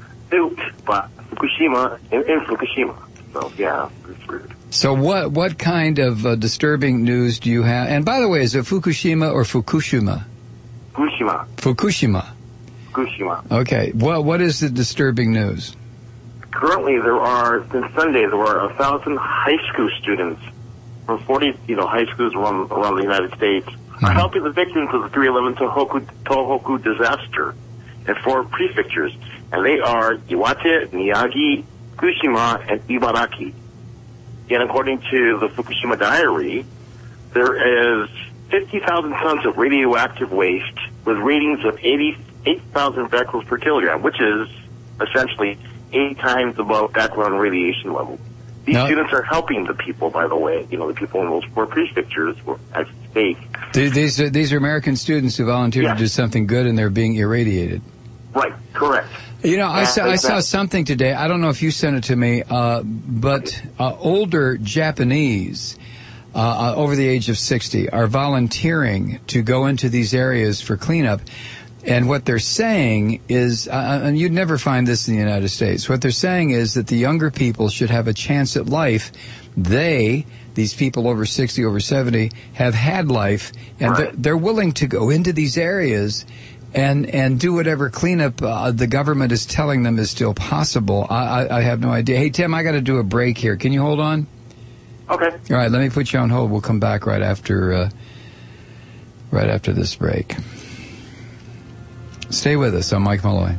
duped by Fukushima in, in Fukushima. So, yeah, it's weird. So what what kind of uh, disturbing news do you have? And by the way, is it Fukushima or Fukushima? Fukushima. Fukushima. Fukushima. Okay. What what is the disturbing news? Currently, there are, since Sunday, there were a thousand high school students from forty, you know, high schools around, around the United States mm-hmm. are helping the victims of the three eleven Tohoku, Tohoku disaster in four prefectures. And they are Iwate, Miyagi, Fukushima, and Ibaraki. And according to the Fukushima Diary, there is fifty thousand tons of radioactive waste with ratings of eighty-eight thousand becquerels per kilogram, which is essentially eight times above background radiation level. These no. students are helping the people, by the way. You know, the people in those four prefectures were at stake. These are, these are American students who volunteered yes. to do something good, and they're being irradiated. Right, correct. You know, I saw, I saw something today. I don't know if you sent it to me, uh, but uh, older Japanese uh, uh, over the age of sixty are volunteering to go into these areas for cleanup. And what they're saying is, uh, and you'd never find this in the United States, what they're saying is that the younger people should have a chance at life. They, these people over sixty, over seventy, have had life, and right. they're, they're willing to go into these areas and and do whatever cleanup uh, the government is telling them is still possible. I, I, I have no idea. Hey, Tim, I got to do a break here. Can you hold on? Okay. All right, let me put you on hold. We'll come back right after uh, right after this break. Stay with us. I'm Mike Malloy.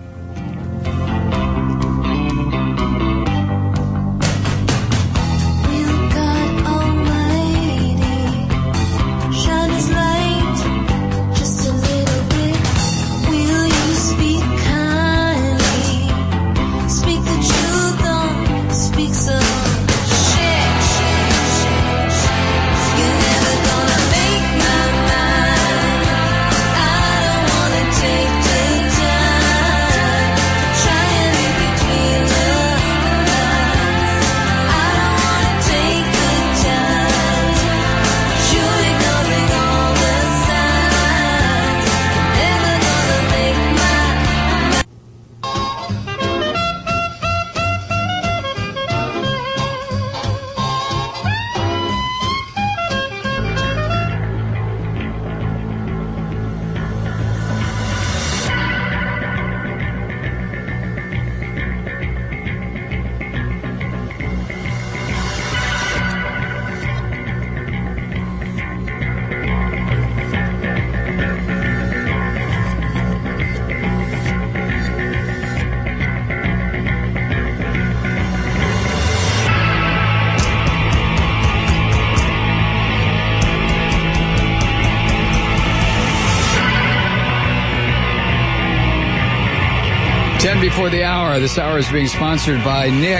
Before the hour. This hour is being sponsored by Nick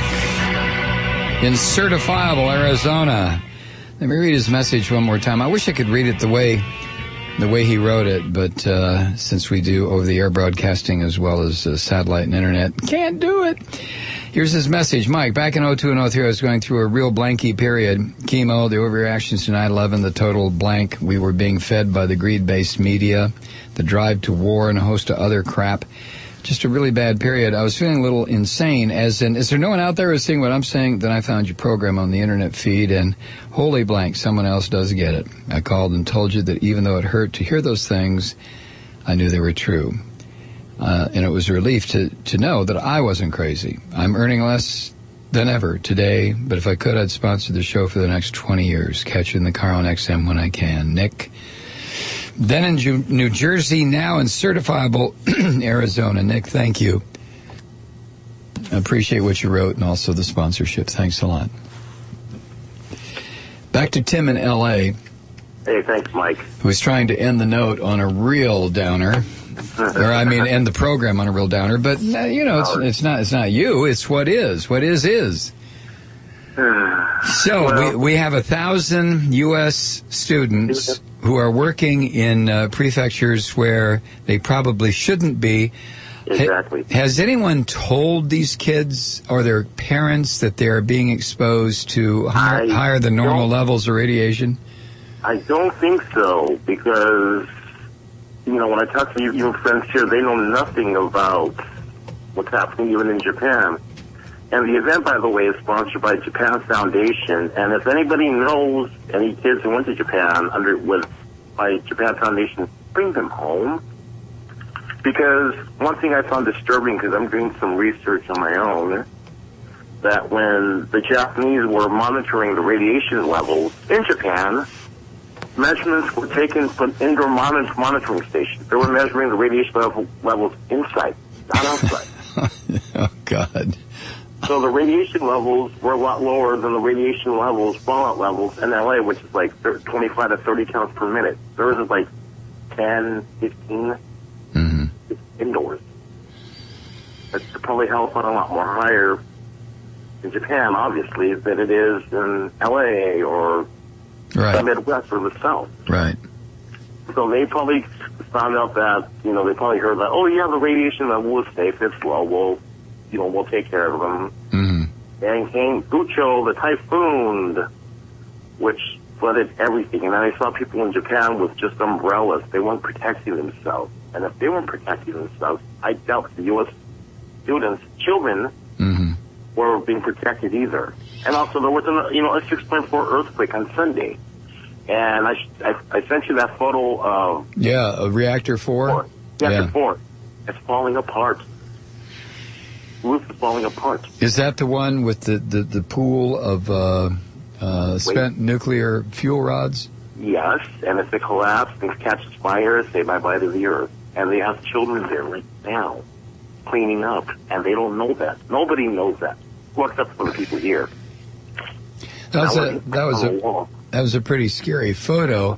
in Certifiable, Arizona. Let me read his message one more time. I wish I could read it the way the way he wrote it, but uh, since we do over-the-air broadcasting as well as uh, satellite and internet, can't do it. Here's his message. Mike, back in oh two and oh three, I was going through a real blanky period. Chemo, the overreactions to nine eleven, the total blank. We were being fed by the greed-based media, the drive to war, and a host of other crap. Just a really bad period. I was feeling a little insane, as in, is there no one out there who's seeing what I'm saying? Then I found your program on the internet feed, and holy blank, someone else does get it. I called and told you that even though it hurt to hear those things, I knew they were true. Uh, and it was a relief to, to know that I wasn't crazy. I'm earning less than ever today, but if I could, I'd sponsor the show for the next twenty years. Catch it in the car on X M when I can. Nick Then in Ju- New Jersey, now in certifiable Arizona. Nick, thank you. I appreciate what you wrote and also the sponsorship. Thanks a lot. Back to Tim in L A. Hey, thanks, Mike. Who was trying to end the note on a real downer. Or, I mean, end the program on a real downer. But, uh, you know, it's, it's not It's not you. It's what is. What is, is. So, well, we, we have a thousand U S students who are working in uh, prefectures where they probably shouldn't be. Exactly. Ha- has anyone told these kids or their parents that they're being exposed to higher, higher than normal levels of radiation? I don't think so, because, you know, when I talk to you, your friends here, they know nothing about what's happening even in Japan. And the event, by the way, is sponsored by Japan Foundation. And if anybody knows any kids who went to Japan under with by Japan Foundation, bring them home. Because one thing I found disturbing, because I'm doing some research on my own, that when the Japanese were monitoring the radiation levels in Japan, measurements were taken from indoor monitor- monitoring stations. They were measuring the radiation level, levels inside, not outside. Oh, God. So the radiation levels were a lot lower than the radiation levels, fallout levels in L A, which is like twenty-five to thirty counts per minute. Theirs is like ten, fifteen mm-hmm. indoors. It's probably hell a lot more higher in Japan, obviously, than it is in L A or right. the Midwest or the South. Right. So they probably found out that, you know, they probably heard that, oh, yeah, the radiation level is safe, it's low, we'll, you know, we'll take care of them. Mm-hmm. And came Gucho, the typhoon, which flooded everything. And then I saw people in Japan with just umbrellas. They weren't protecting themselves. And if they weren't protecting themselves, I doubt the U S students, children, mm-hmm. were being protected either. And also there was, a, you know, a six point four earthquake on Sunday. And I, I, I sent you that photo of... Yeah, a reactor four? four. Reactor yeah. four. It's falling apart. The roof is falling apart. Is that the one with the, the, the pool of uh, uh, spent Wait. nuclear fuel rods? Yes, and if it collapses and catches fire, say bye-bye to the earth. And they have children there right now cleaning up, and they don't know that. Nobody knows that. Well, except for the people here. That was a, that was a, that was a pretty scary photo.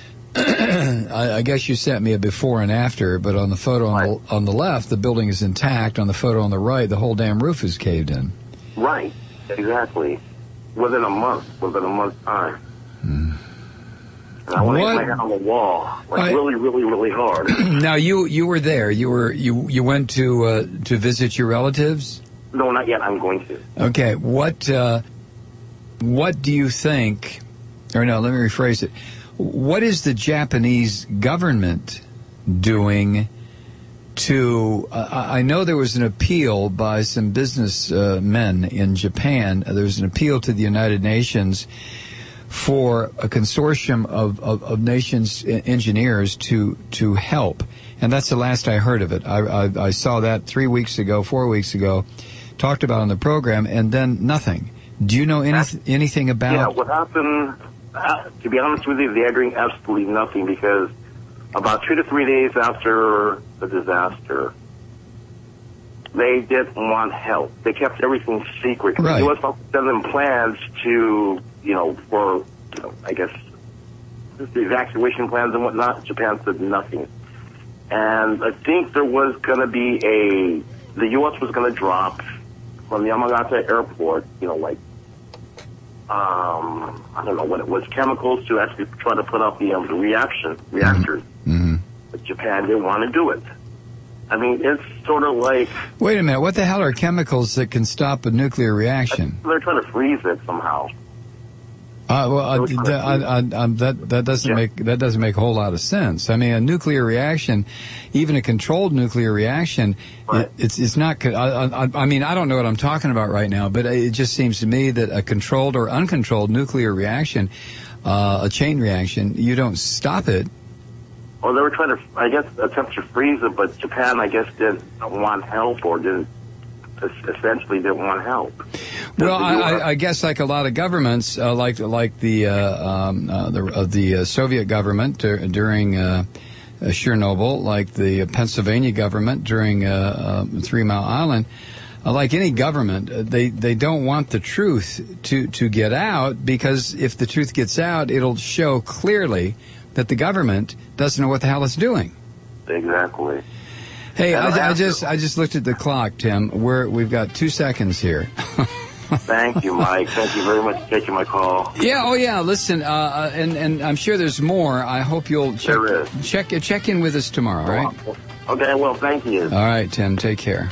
I, I guess you sent me a before and after, but on the photo on, right. the, on the left, the building is intact. On the photo on the right, the whole damn roof is caved in. Right, exactly. Within a month, within a month's time. Hmm. And I want to get my hand on the wall, like I, really, really, really hard. Now you you were there. You were you you went to uh, to visit your relatives? No, not yet. I'm going to. Okay. What uh, what do you think? Or no, let me rephrase it. What is the Japanese government doing to... Uh, I know there was an appeal by some business uh, men in Japan. There was an appeal to the United Nations for a consortium of, of, of nations engineers to to help. And that's the last I heard of it. I, I, I saw that three weeks ago, four weeks ago, talked about on the program, and then nothing. Do you know any, anything about... Yeah, what happened... Uh, to be honest with you, they're doing absolutely nothing, because about two to three days after the disaster, they didn't want help. They kept everything secret. Right. The U S sent them plans to, you know, for, you know, I guess, the evacuation plans and whatnot. Japan said nothing. And I think there was going to be a, the U S was going to drop from the Yamagata airport, you know, like, Um, I don't know what it was, chemicals to actually try to put out the, um, the reaction, reactors. Mm-hmm. But Japan didn't want to do it. I mean, it's sort of like... Wait a minute, what the hell are chemicals that can stop a nuclear reaction? They're trying to freeze it somehow. Uh, well, uh, th- I, I, I, that that doesn't yeah. make that doesn't make a whole lot of sense. I mean, a nuclear reaction, even a controlled nuclear reaction, right. it, it's it's not. I, I, I mean, I don't know what I'm talking about right now, but it just seems to me that a controlled or uncontrolled nuclear reaction, uh, a chain reaction, you don't stop it. Well, they were trying to, I guess, attempt to freeze it, but Japan, I guess, didn't want help, or didn't essentially didn't want help. Well, I, I, I guess like a lot of governments, uh, like like the uh, um, uh, the, uh, the uh, Soviet government dur- during uh, uh, Chernobyl, like the Pennsylvania government during uh, uh, Three Mile Island, uh, like any government, uh, they they don't want the truth to to get out, because if the truth gets out, it'll show clearly that the government doesn't know what the hell it's doing. Exactly. Hey, And I, I after- just I just looked at the clock, Tim. We're we've got two seconds here. Thank you, Mike. Thank you very much for taking my call. Yeah, oh yeah. Listen, uh, and and I'm sure there's more. I hope you'll check There is. check check in with us tomorrow, all right? Okay, well, thank you. All right, Tim. Take care.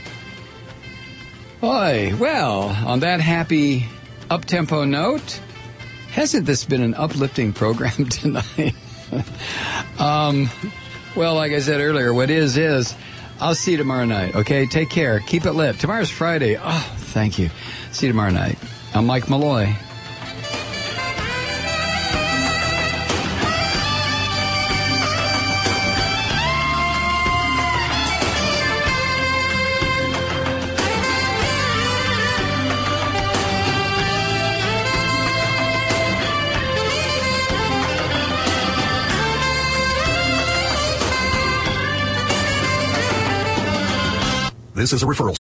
Boy, well, on that happy up-tempo note, hasn't this been an uplifting program tonight? um, well, like I said earlier, what is is. I'll see you tomorrow night. Okay, take care. Keep it lit. Tomorrow's Friday. Oh, thank you. See you tomorrow night. I'm Mike Malloy. This is a referral.